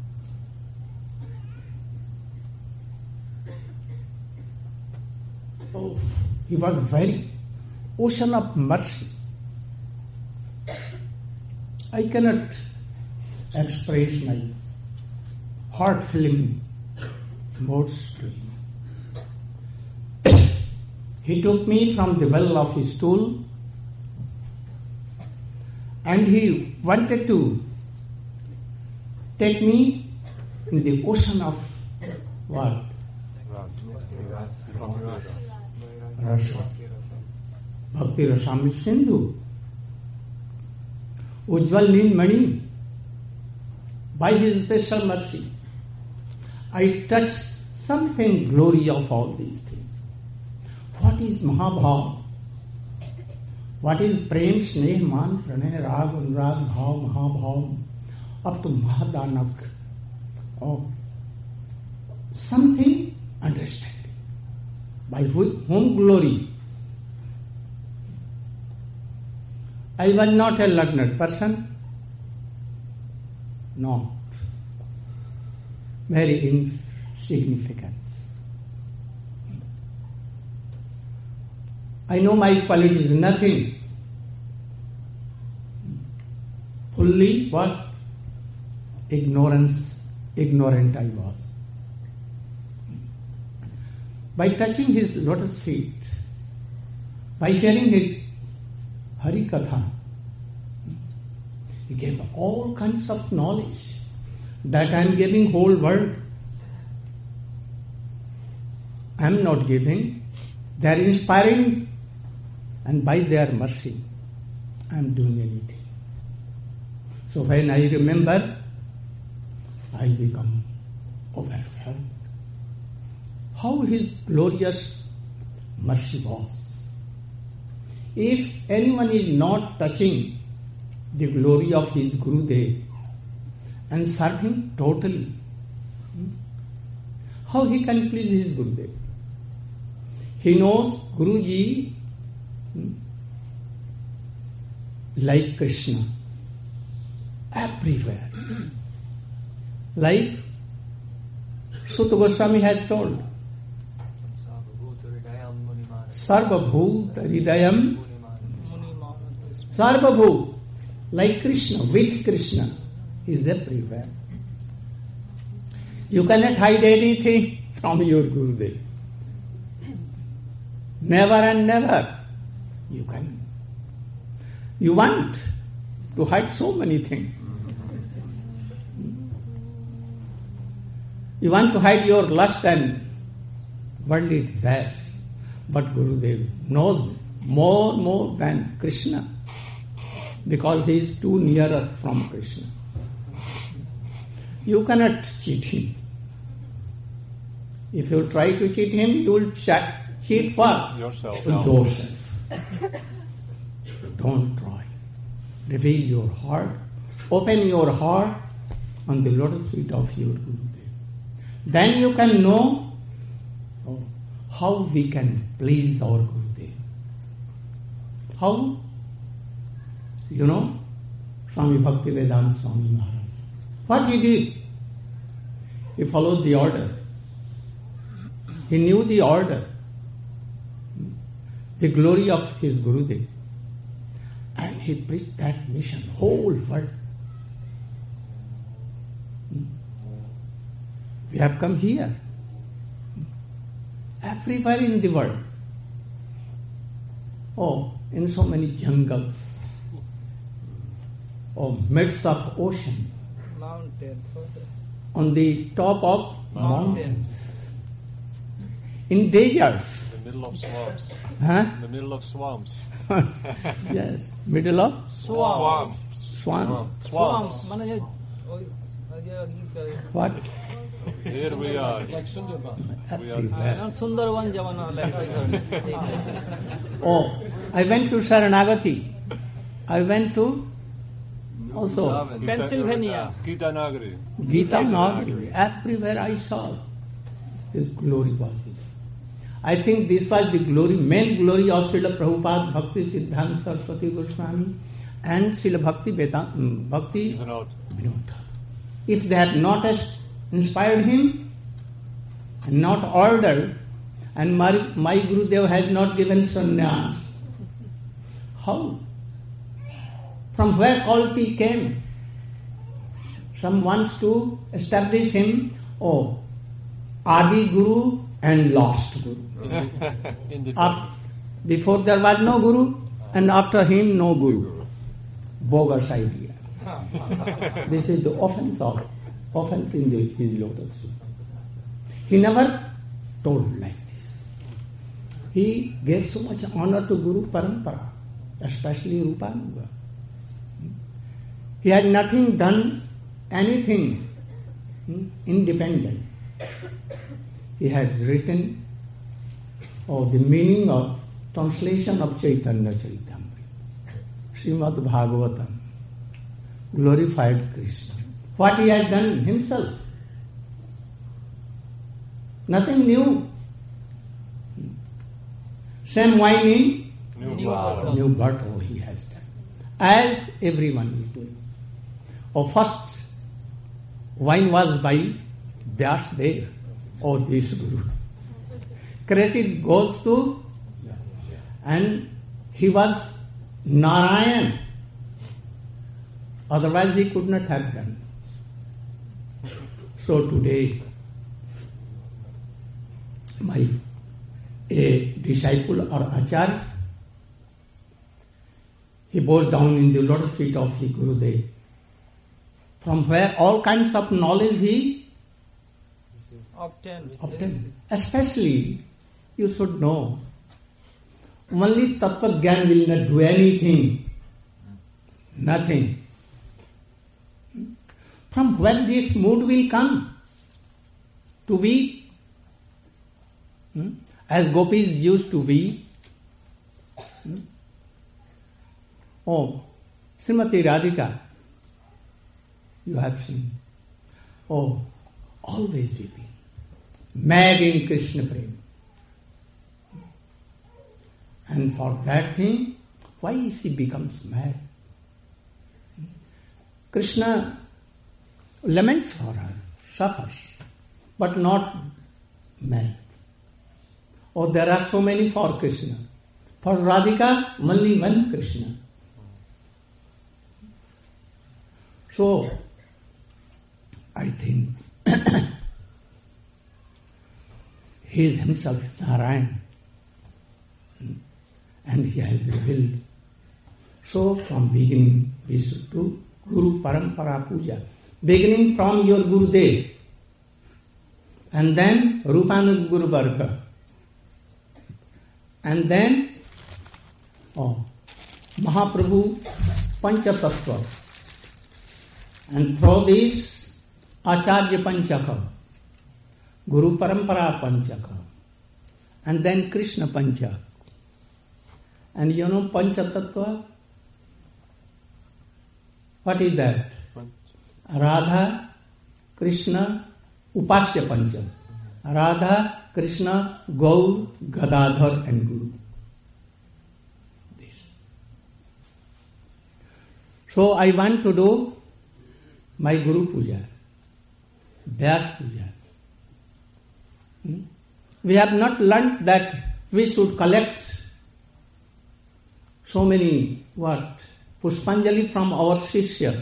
Speaker 10: Oh, he was very ocean of mercy. I cannot express my heart-filling words to him. He took me from the well of his stool and he wanted to take me in the ocean of what? Rasa. Bhakti Rasamrita Sindhu. Ujjwal Neen Mani. By his special mercy, I touched something glory of all these things. What is Mahabhav? What is prem, sneh, man, pranay, rag, anurag, bhav, mahabhav, up to mahadanak, or something understanding. By whom glory? I was not a learned person. No. Very insignificant. I know my quality is nothing. Fully what? Ignorant I was. By touching his lotus feet, by hearing his Hari Katha, he gave all kinds of knowledge that I am giving whole world. I am not giving. They are inspiring, and by their mercy, I am doing anything. So when I remember, I become overwhelmed. How his glorious mercy was. If anyone is not touching the glory of his Gurudev and serving totally, how he can please his Gurudev? He knows Guruji like Krishna everywhere. Like Sutta Goswami has told, Sarvabhuta Hridayam Sarvabhu, like Krishna, with Krishna, is everywhere. You cannot hide anything from your Gurudev. Never and never you can. You want to hide so many things. You want to hide your lust and worldly desires. But Gurudev knows more than Krishna, because he is too nearer from Krishna. You cannot cheat him. If you try to cheat him, you will cheat for
Speaker 8: yourself.
Speaker 10: Don't try. Reveal your heart. Open your heart on the lotus feet of your Gurudev. Then you can know how we can please our Gurudev. How? You know, Swami Bhaktivedanta Swami Maharaj. What he did? He followed the order. He knew the order, the glory of his Gurudev. And he preached that mission, whole world. We have come here. Everywhere in the world. Oh, in so many jungles. Oh, midst of ocean.
Speaker 3: Mountain.
Speaker 10: On the top of mountains. In deserts.
Speaker 8: In the middle of swamps.
Speaker 10: Huh?
Speaker 8: In the middle of swamps.
Speaker 10: Yes, middle of
Speaker 3: Swamps.
Speaker 10: swamps. What?
Speaker 8: Here we are.
Speaker 3: Like Sundarban.
Speaker 10: Everywhere.
Speaker 3: Sundarban Jamana.
Speaker 10: Oh, I went to Saranagati. I went to also
Speaker 3: Pennsylvania.
Speaker 8: Gita Nagari.
Speaker 10: Gita Nagari. Everywhere I saw his glory was this. I think this was the glory, main glory of Srila Prabhupada, Bhakti Siddhanta Saraswati Goswami and Srila Bhakti
Speaker 8: Vinod.
Speaker 10: If they had not inspired him, and not ordered, and my Gurudev has not given sannyas, how? From where quality came? Some wants to establish him, Adi Guru and last Guru. Before there was no Guru, and after him no Guru. Bogus idea. This is the offense in his lotus feet. He never told like this. He gave so much honor to Guru Parampara, especially Rupanuga. He had nothing done anything independent. He had written the meaning of translation of Chaitanya Charitamrita.
Speaker 2: Srimad Bhagavatam, glorified Krishna. What he has done himself. Nothing new. Same wine in new bottle he has done. As everyone is doing. First wine was by Vyasdeva, this Guru. Credit goes to, and he was Narayan. Otherwise he could not have done. So today, a disciple or acharya, he bows down in the lotus feet of the Gurudev, from where all kinds of knowledge he obtained. Especially, you should know, only Tattva Gyan will not do anything. Nothing. From when this mood will come? To weep? As gopis used to weep. Srimati Radhika, you have seen. Always weeping. Mad in Krishna Prema. And for that thing, why she becomes mad? Krishna laments for her, suffers, but not mad. There are so many for Krishna. For Radhika, only one Krishna. So, I think he is himself Narayan. And he has revealed. So from beginning we should do Guru Parampara Puja. Beginning from your Gurudev. And then Rupanug Guru Varga. And then Mahaprabhu Panchatattva. And through this Acharya Panchaka. Guru Parampara Panchaka. And then Krishna Panchaka. And you know Panchatattva? What is that? Radha, Krishna, Upasya Pancha. Radha, Krishna, Gaur, Gadadhar and Guru. This. So I want to do my Guru Puja, Vyas Puja. We have not learnt that we should collect so many, Pushpanjali from our Shishya.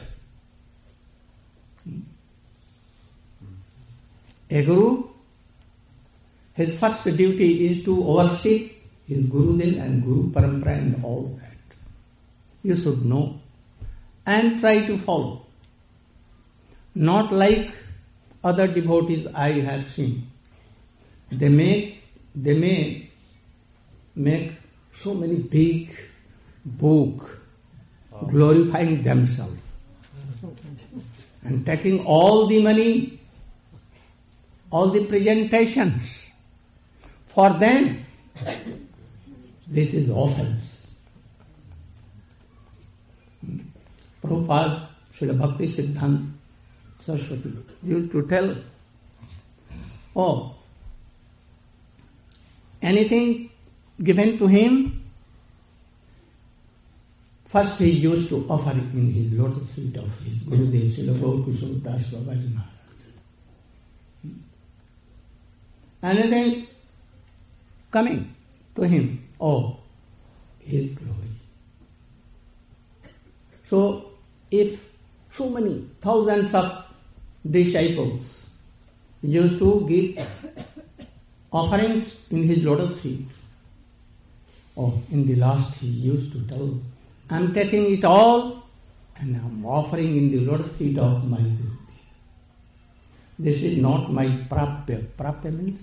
Speaker 2: A Guru, his first duty is to oversee his Gurudev and Guru Parampara and all that. You should know and try to follow. Not like other devotees I have seen. They may make so many big book glorifying themselves and taking all the money, all the presentations. For them, this is offense. Prabhupada, Srila Bhakti Siddhanta Saraswati used to tell, anything given to him, first he used to offer it in his lotus feet of his Gurudev, Srila Gaur Kushal Das Babaji Maharaj. Anything coming to him, his glory. So, if so many thousands of disciples used to give offerings in his lotus feet, in the last he used to tell, I am taking it all and I am offering in the lotus feet of my Guru. This is not my prapya. Prapya means?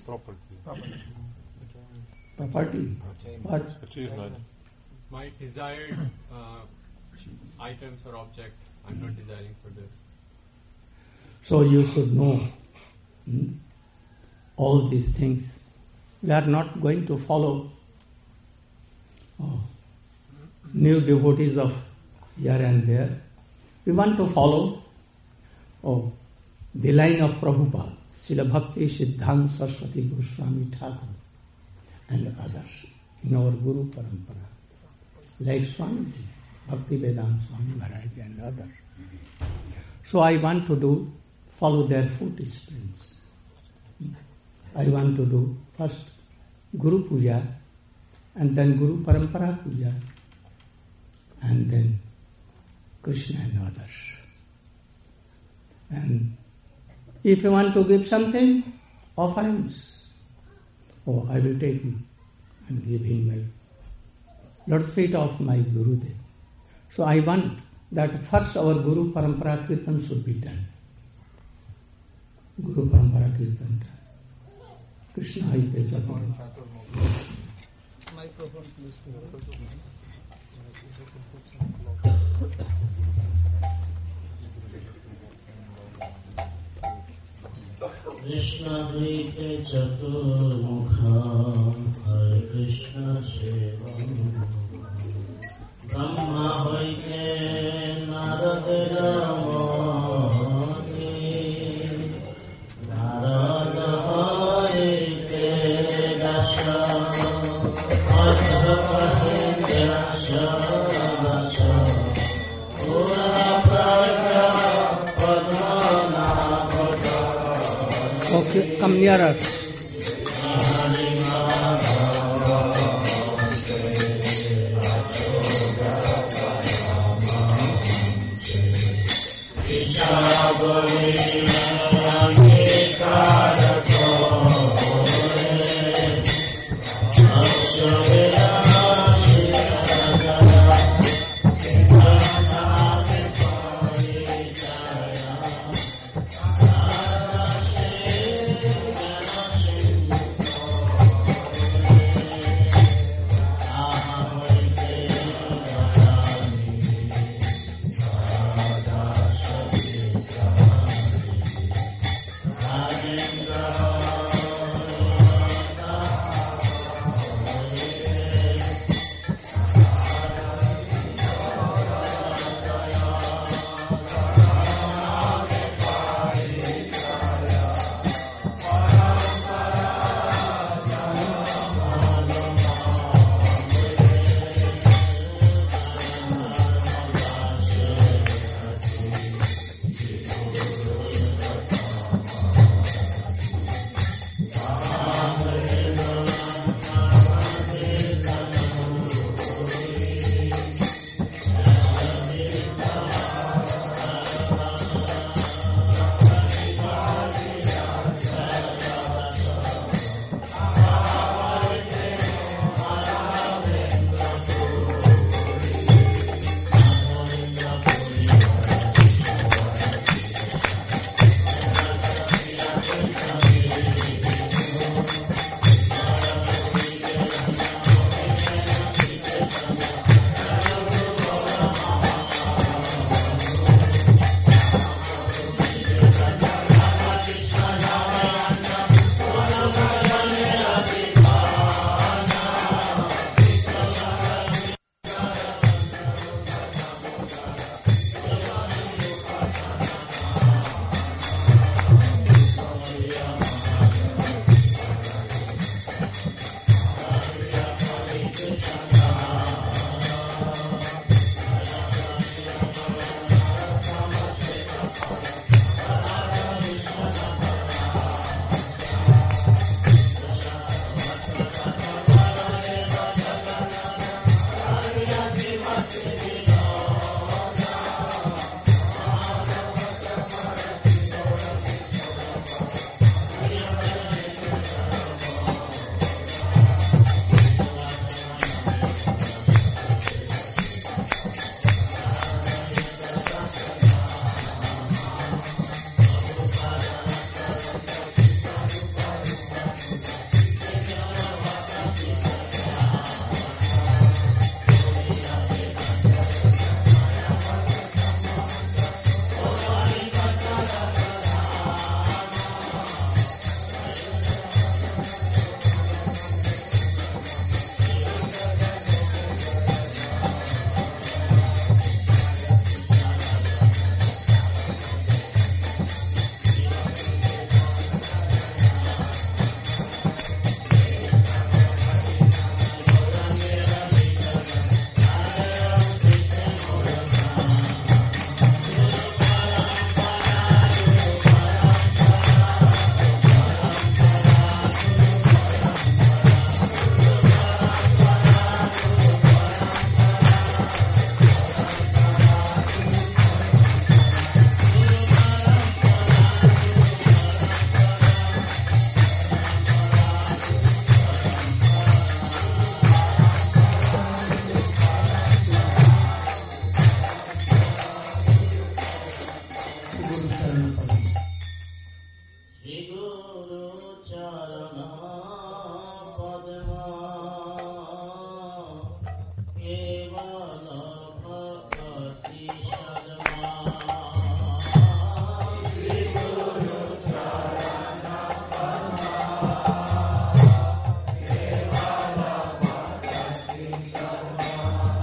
Speaker 2: Property. What?
Speaker 11: Achievement. My desired items or object, I am not desiring for this.
Speaker 2: So you should know all these things. We are not going to follow new devotees of
Speaker 10: here and there. We want to follow the line of Prabhupada, Srila Bhakti Siddhanta Saraswati Goswami Thakur and others in our Guru Parampara, like Swamiji, Bhakti Vedanta Swami Maharaj and others. So I want to follow their footprints. I want to do first Guru Puja and then Guru Parampara Puja and then Krishna and others. And if you want to give something, offerings, I will take him and give him my Lord's feet of my Gurudev. So I want that first our Guru Parampara Kirtan should be done. Guru Parampara Kirtan. Krishna Haite Chatur.
Speaker 3: Microphone, please.
Speaker 12: Krishna Haite Chaturmukha, Hare Krishna Seva. Brahma Haite Narada Ramani, Narada Haite Dasha, Adhapati Dasha Dasha, Pura Pragya Padmana Padma.
Speaker 10: Okay, come nearer.
Speaker 12: Hare चरण पढ़ेंगे। श्री गुरु चरण पद्मा केवल भक्ति शर्मा। श्री गुरु चरण पद्मा केवल भक्ति शर्मा।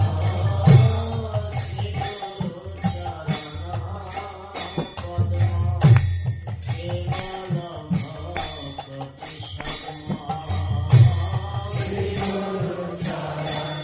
Speaker 12: श्री गुरु चरण पद्मा केवल भक्ति शर्मा। श्री गुरु चरण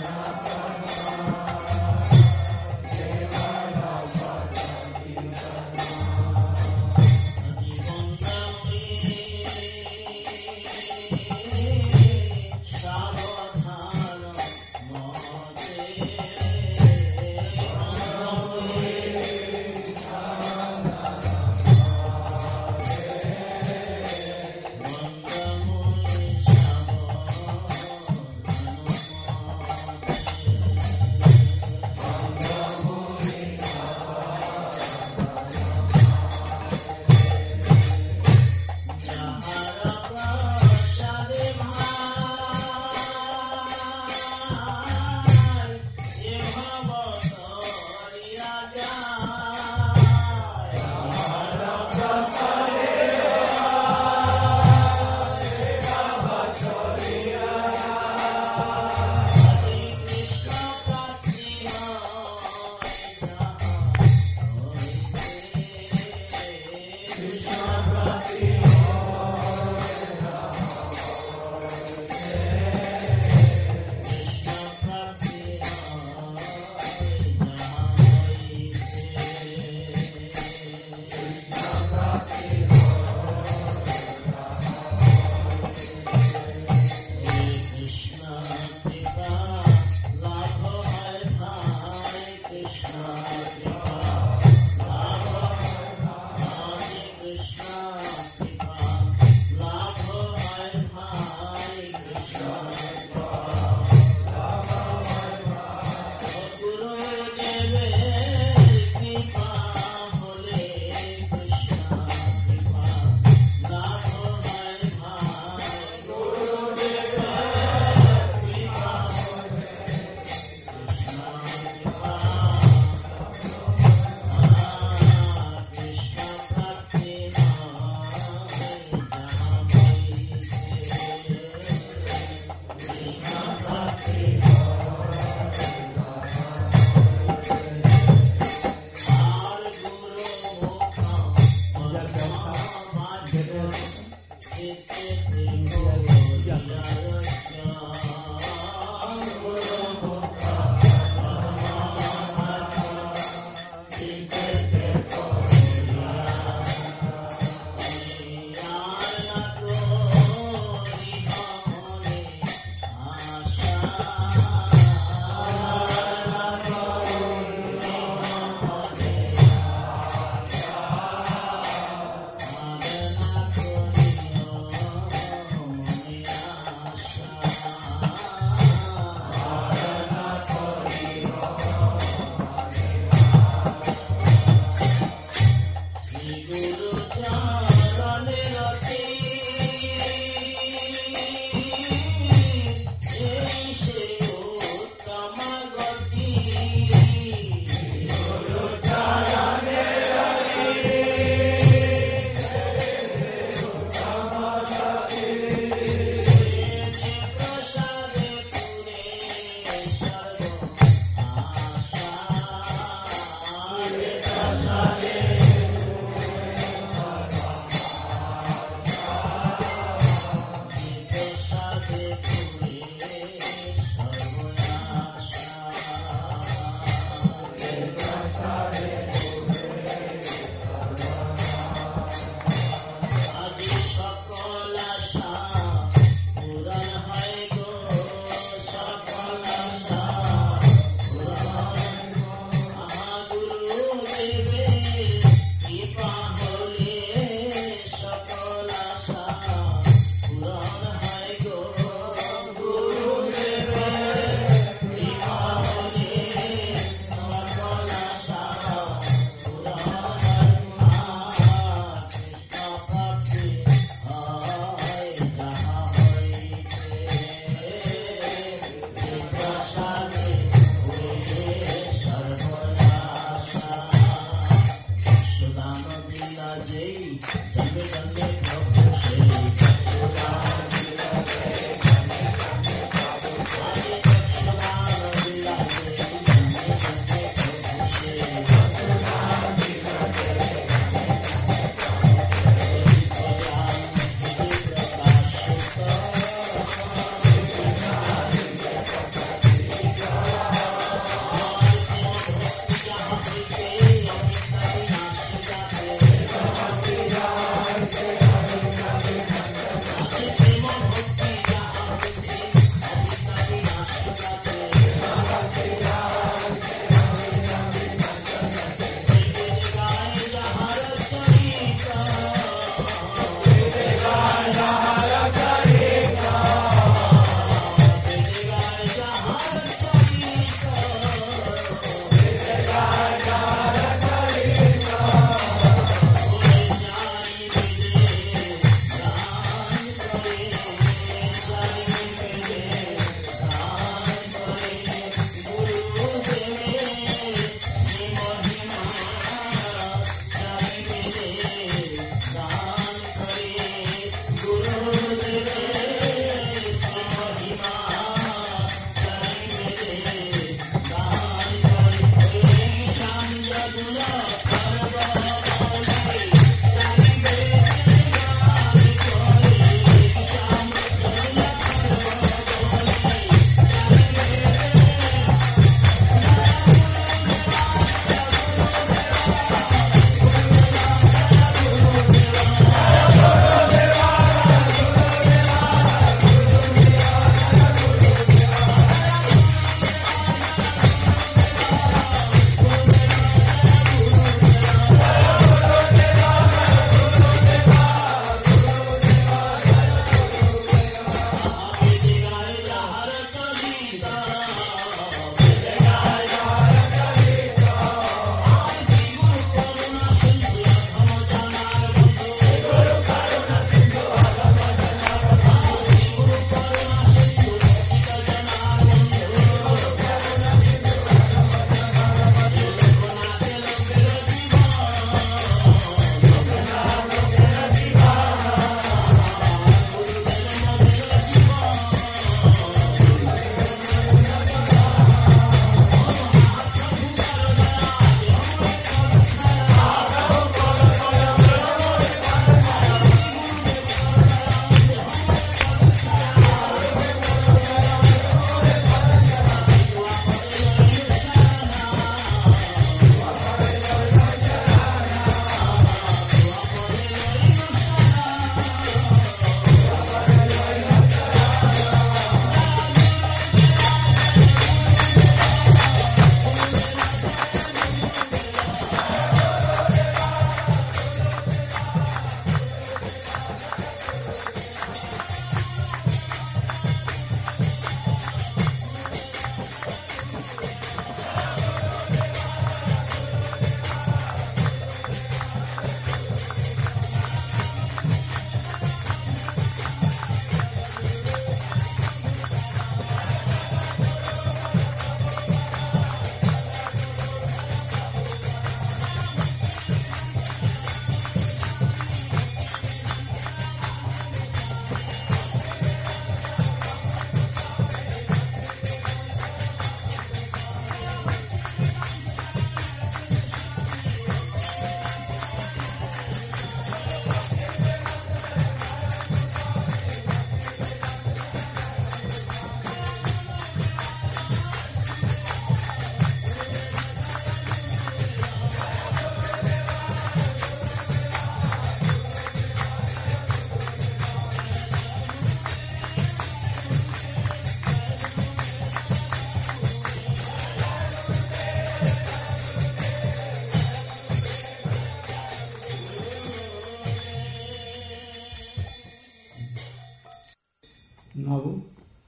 Speaker 10: Now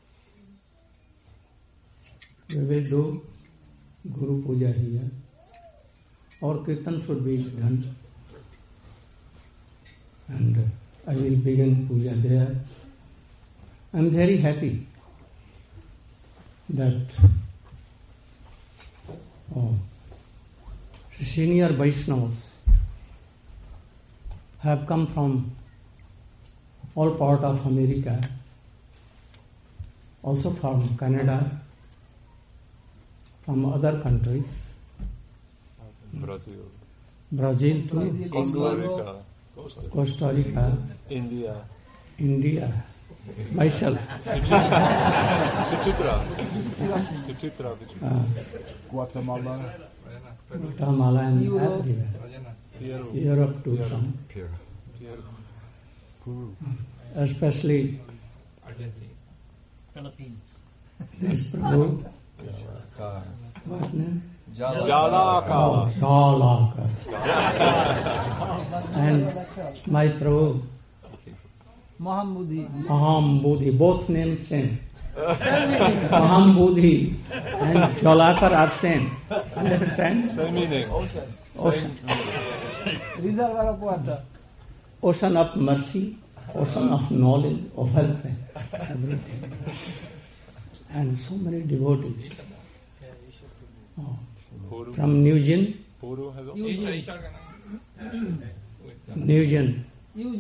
Speaker 10: we will do Guru Puja here. Our Kirtan should be done. And I will begin Puja there. I am very happy that senior Vaishnavas have come from all part of America, also from Canada, from other countries, Brazil too, Costa Rica, India, myself,
Speaker 8: Guatemala,
Speaker 10: and everywhere, Europe too, some, especially this Prabhu, what name?
Speaker 8: Jalaka.
Speaker 10: Jalaka. And my Prabhu, Mahambudhi, both names same. Mahambudhi and Jalakar are same. Understand?
Speaker 8: Same meaning.
Speaker 10: Ocean of mercy, ocean of knowledge, of help, everything. And so many devotees. From Nugent, Eugene,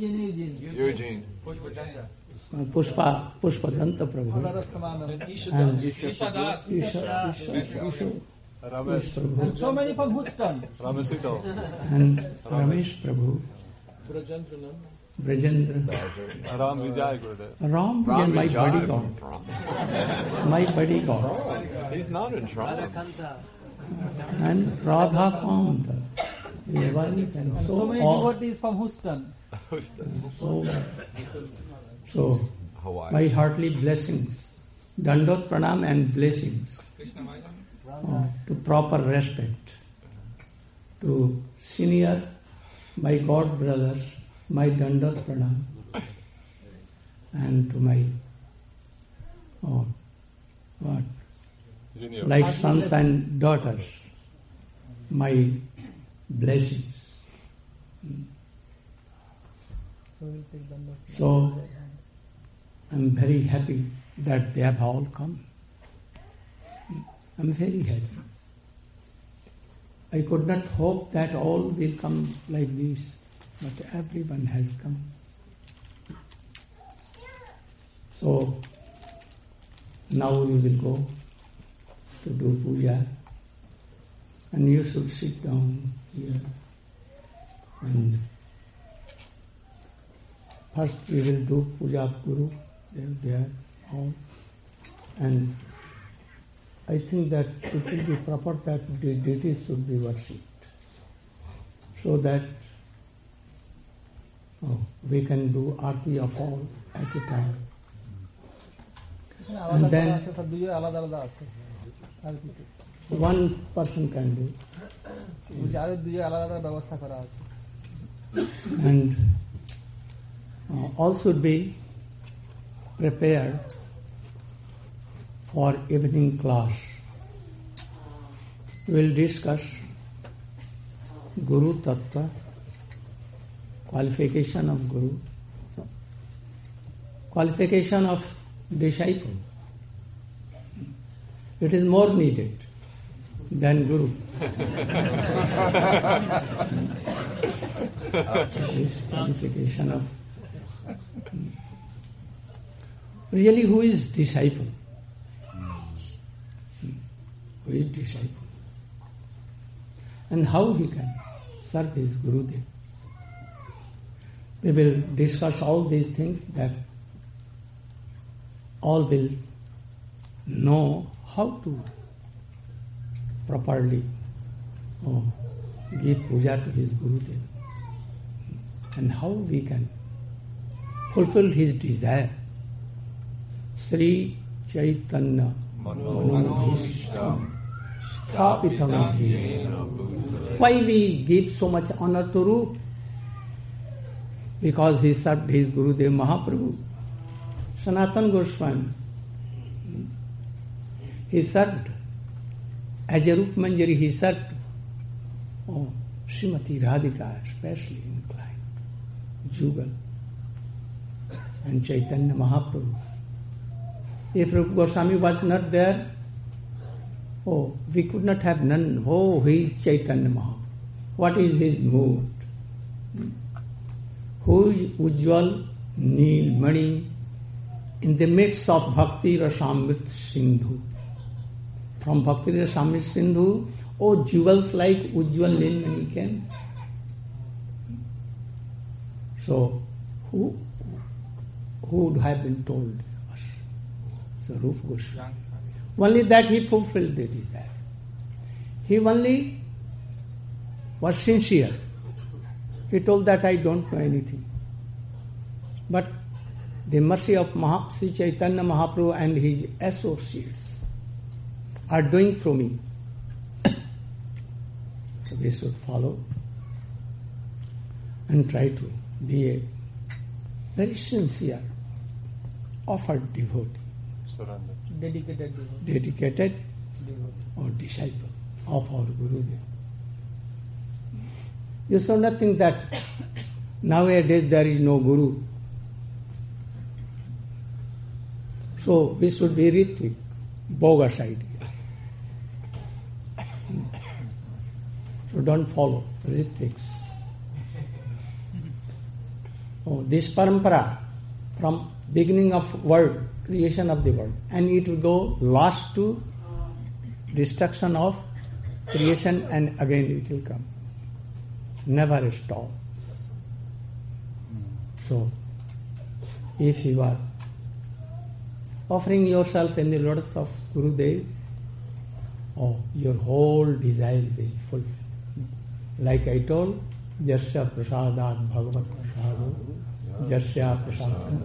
Speaker 10: Pushpadanta Prabhu, and Isha Prabhu,
Speaker 3: And so many from Houston.
Speaker 10: and Ramesh Prabhu, Brajendra,
Speaker 8: Ram Vijay Gurudev.
Speaker 10: Ram Vijay, my bodyguard. My bodyguard.
Speaker 11: He's not in trouble.
Speaker 10: And Radha Kanta. And
Speaker 3: So many devotees from Houston.
Speaker 10: So, my heartly blessings, Dandot Pranam and blessings to proper respect, to senior, my God brothers, my Dandot Pranam, and to my, like sons and daughters, my blessings. So, I'm very happy that they have all come. I'm very happy. I could not hope that all will come like this, but everyone has come. So, now we will go to do puja, and you should sit down here. And first we will do puja of Guru, they are all. And I think that it will be proper that the deities should be worshipped, so that we can do arti of all at a time. And then one person can do. And all should be prepared for evening class. We will discuss Guru Tattva, qualification of Guru, qualification of disciple. It is more needed than Guru. This qualification of really who is disciple? Who is disciple? And how he can serve his Gurudev. We will discuss all these things that all will know how to properly give puja to his Gurudev and how we can fulfill his desire. Sri Chaitanya Manobhishtam Sthapitam Jena. Why we give so much honor to Rup? Because he served his Gurudev Mahaprabhu. Sanatana Goswami, he served as a Rup Manjari, he served Srimati Radhika, especially inclined, Jugal, and Chaitanya Mahaprabhu. If Rupa Goswami was not there, we could not have known, he is Chaitanya Mahaprabhu. What is his mood?
Speaker 2: Ujjwal Neelmani in the midst of Bhakti Rasamrit Sindhu. From Bhakti Rasamrit Sindhu, oh, jewels like Ujjwal Neelmani came. So, who would have been told us? So, Rupa Goswami. Only that he fulfilled the desire. He only was sincere. He told that I don't know anything. But the mercy of Sri Chaitanya Mahaprabhu and his associates are doing through me. So we should follow and try to be a very sincere, offered devotee.
Speaker 8: Surrender.
Speaker 2: Dedicated or disciple of our Gurudev. You should not think that nowadays there is no Guru. So we should be Ritvik, bogus idea. So don't follow Ritviks. Oh, this parampara from beginning of world, creation of the world, and it will go last to destruction of creation, and again it will come. Never stop. So, if you are offering yourself in the lotus of Gurudev, oh, your whole desire will fulfill. Like I told, Jasya prasadat bhagavat prasado, Jasya prasadat.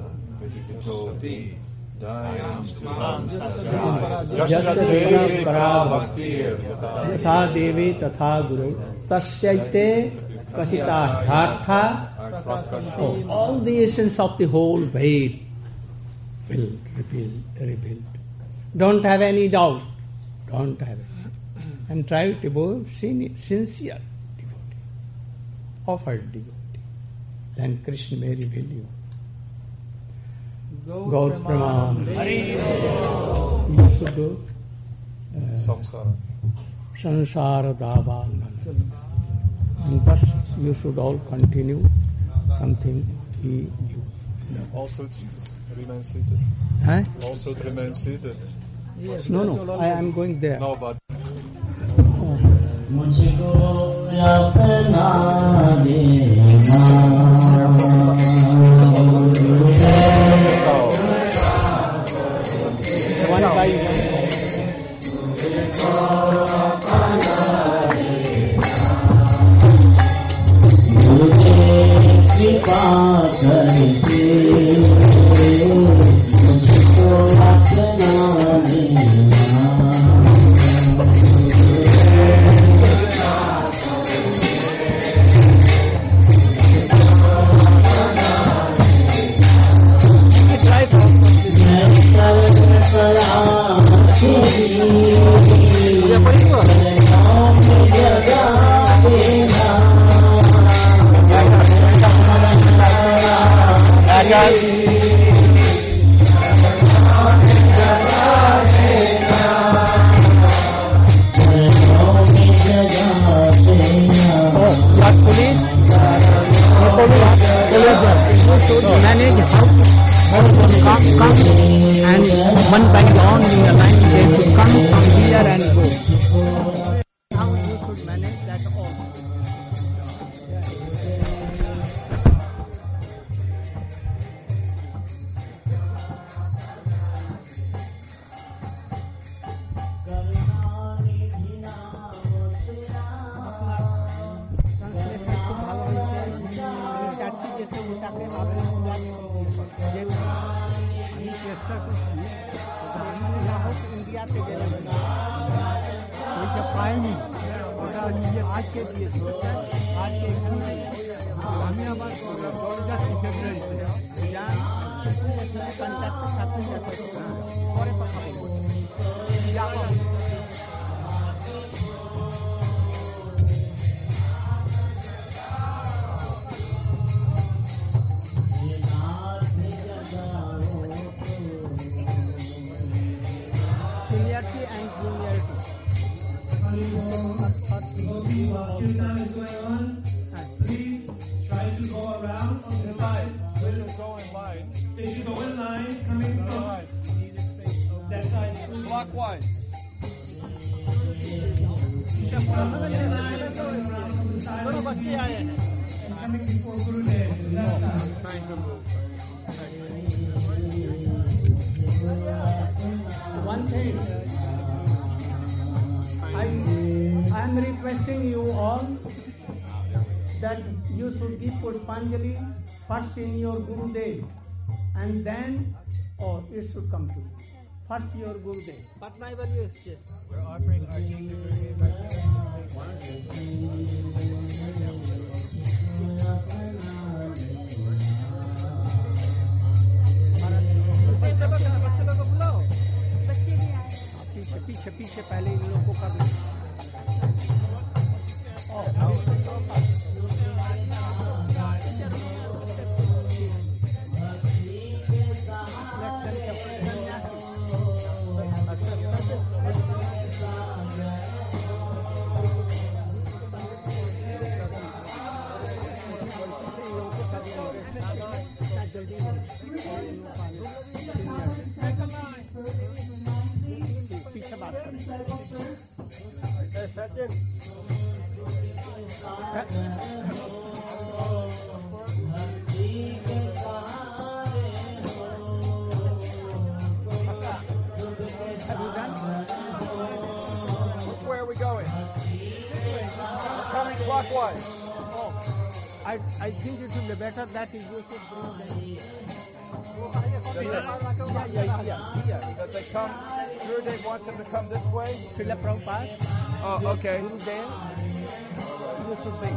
Speaker 2: Jasya parabhaktir, yatha devi tatha guru, tasyaite kathita dhartha. So all the essence of the whole Ved will revealed. Don't have any doubt. Don't have it. And try to be sincere devotee, offered devotee. Then Krishna may reveal you. Gaur Pramam. You should do Sansara Davan. And thus you should all continue something he knew.
Speaker 8: Also remain seated.
Speaker 2: Huh?
Speaker 8: Also remain seated.
Speaker 2: Yes. No, I am going there.
Speaker 8: No, but
Speaker 2: one by one. Manage how to come and one by one in the line they should come from here and go. How you should manage that all.
Speaker 13: Kirtan is going on. Please try as you go around on the side.
Speaker 7: We should go in line.
Speaker 13: If you go in line, coming from that side.
Speaker 7: Clockwise.
Speaker 13: In line, coming around from the side. And coming before Gurudev, left side.
Speaker 7: Trying to move.
Speaker 2: One thing, I am requesting you all that you should give Pushpanjali first in your Gurudev and then, it should come to you. First your Gurudev.
Speaker 7: We're offering our king to Gurudev
Speaker 2: पीछे पीछे पहले इन लोगों को कर लो पीछे बात करें
Speaker 7: Where are we going? We're coming clockwise.
Speaker 2: I think it will be better that is you should bring
Speaker 7: That they come, Gurudev wants them to come this way?
Speaker 2: Srila Prabhupada.
Speaker 7: Oh, okay.
Speaker 2: Gurudev, you should bring.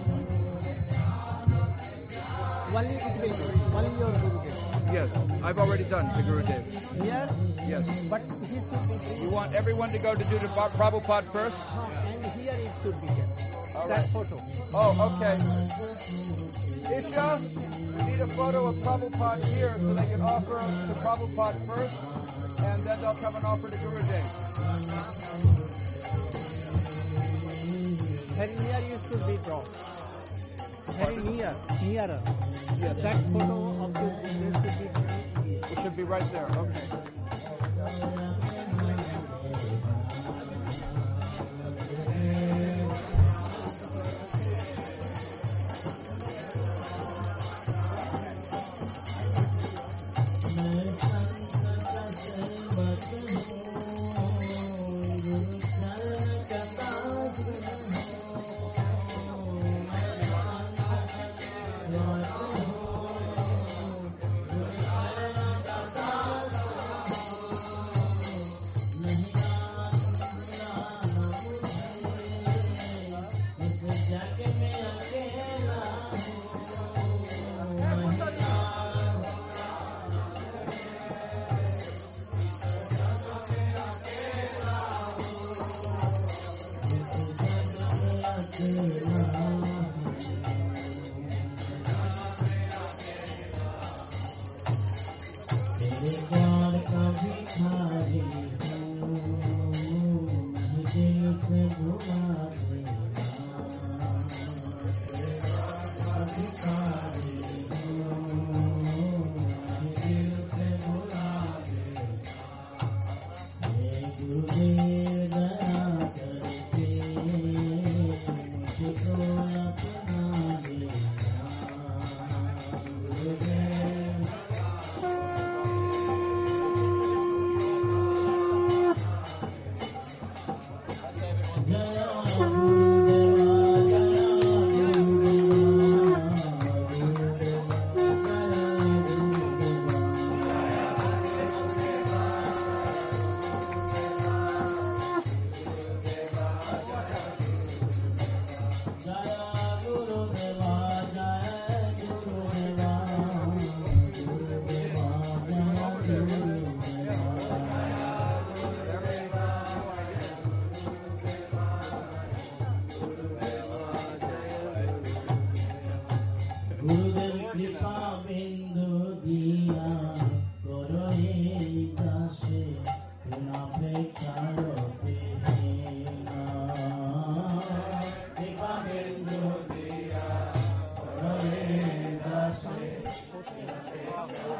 Speaker 2: Only it will be. Only your Gurudev.
Speaker 7: Yes, I've already done the Gurudev.
Speaker 2: Here?
Speaker 7: Yes.
Speaker 2: But he should be.
Speaker 7: You want everyone to go to do the Prabhupada first?
Speaker 2: And here it should be kept.
Speaker 7: All
Speaker 2: That
Speaker 7: right.
Speaker 2: photo.
Speaker 7: Oh, okay. Isha, we need a photo of Prabhupada here so they can offer to Prabhupada first, and then they'll come and offer to Gurudev.
Speaker 2: Very near you should be drawn. Very nearer.
Speaker 7: Yes.
Speaker 2: That photo of the Gurudev should be drawn.
Speaker 7: It should be right there. Okay.
Speaker 12: Hare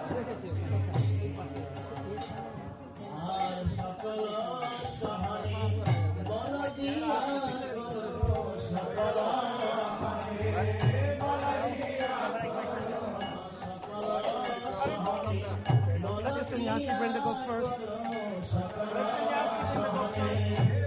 Speaker 13: Sannyasi Brenda go first. Let Sannyasi Brenda go first.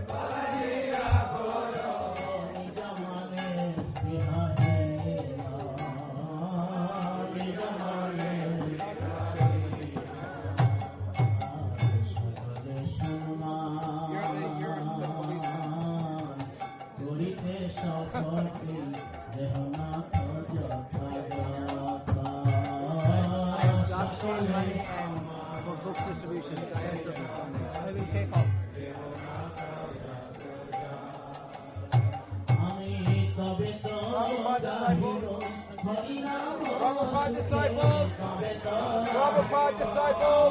Speaker 13: Book distribution. I will take off.
Speaker 4: Prabhupada disciples. Prabhupada disciples.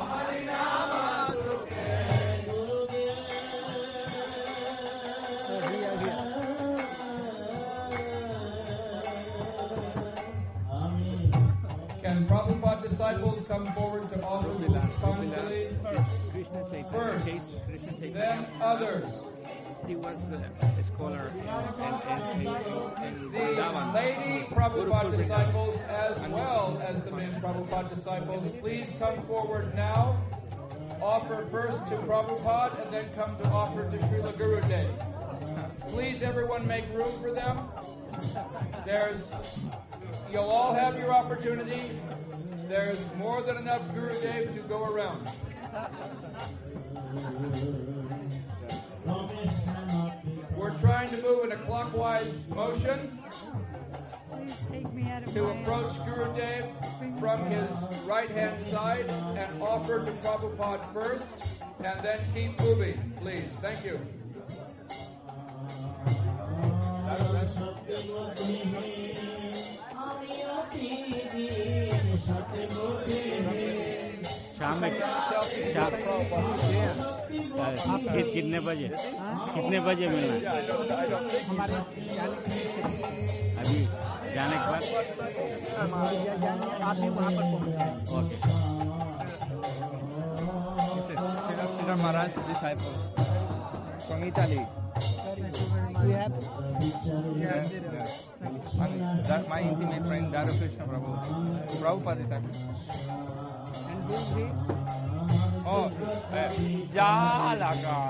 Speaker 4: Can Prabhupada disciples come forward to offer responsibility first, then others?
Speaker 14: He was a scholar in
Speaker 4: The lady Prabhupada disciples as well as the men Prabhupada disciples, please come forward now. Offer first to Prabhupada and then come to offer to Srila Gurudev. Please everyone make room for them. You'll all have your opportunity. There's more than enough Gurudev to go around. We're trying to move in a clockwise motion to approach Gurudev from his right-hand side and offer to Prabhupada first, and then keep moving, please. Thank you.
Speaker 14: शाम में कितने बजे मिलना अभी जाने के बाद
Speaker 15: Sridhar Maharaj disciple from Italy. That my intimate friend Dara Krishna Prabhu, Prabhupada disciple. And who is he? Oh, Jalagar.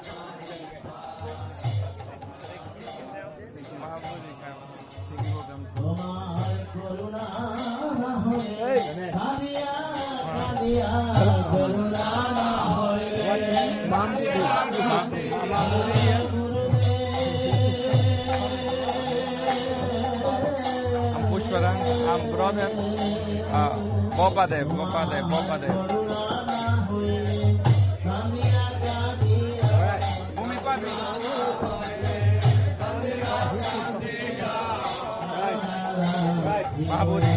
Speaker 15: I'm Pushwaran, I'm brother Bopadev. Mahabodhi.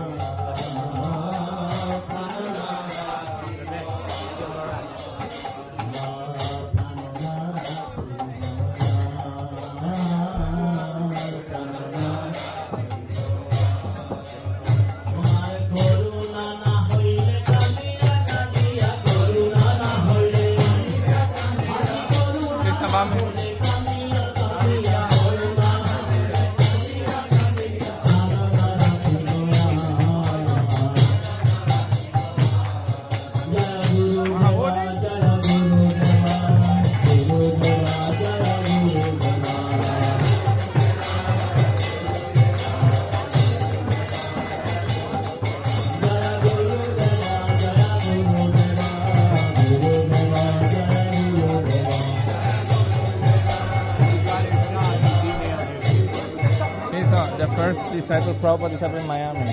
Speaker 15: The first disciple, Prabhupada disciple in Miami.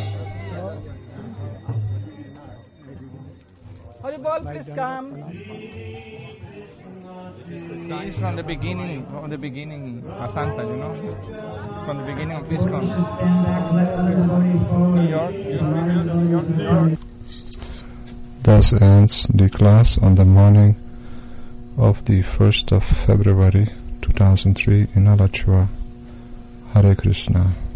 Speaker 13: Haribol, please come.
Speaker 15: He's from the beginning, Asanta, you know, from the beginning of ISKCON. New York.
Speaker 8: Thus ends the class on the morning of the 1st of February 2003 in Alachua. Hare Krishna.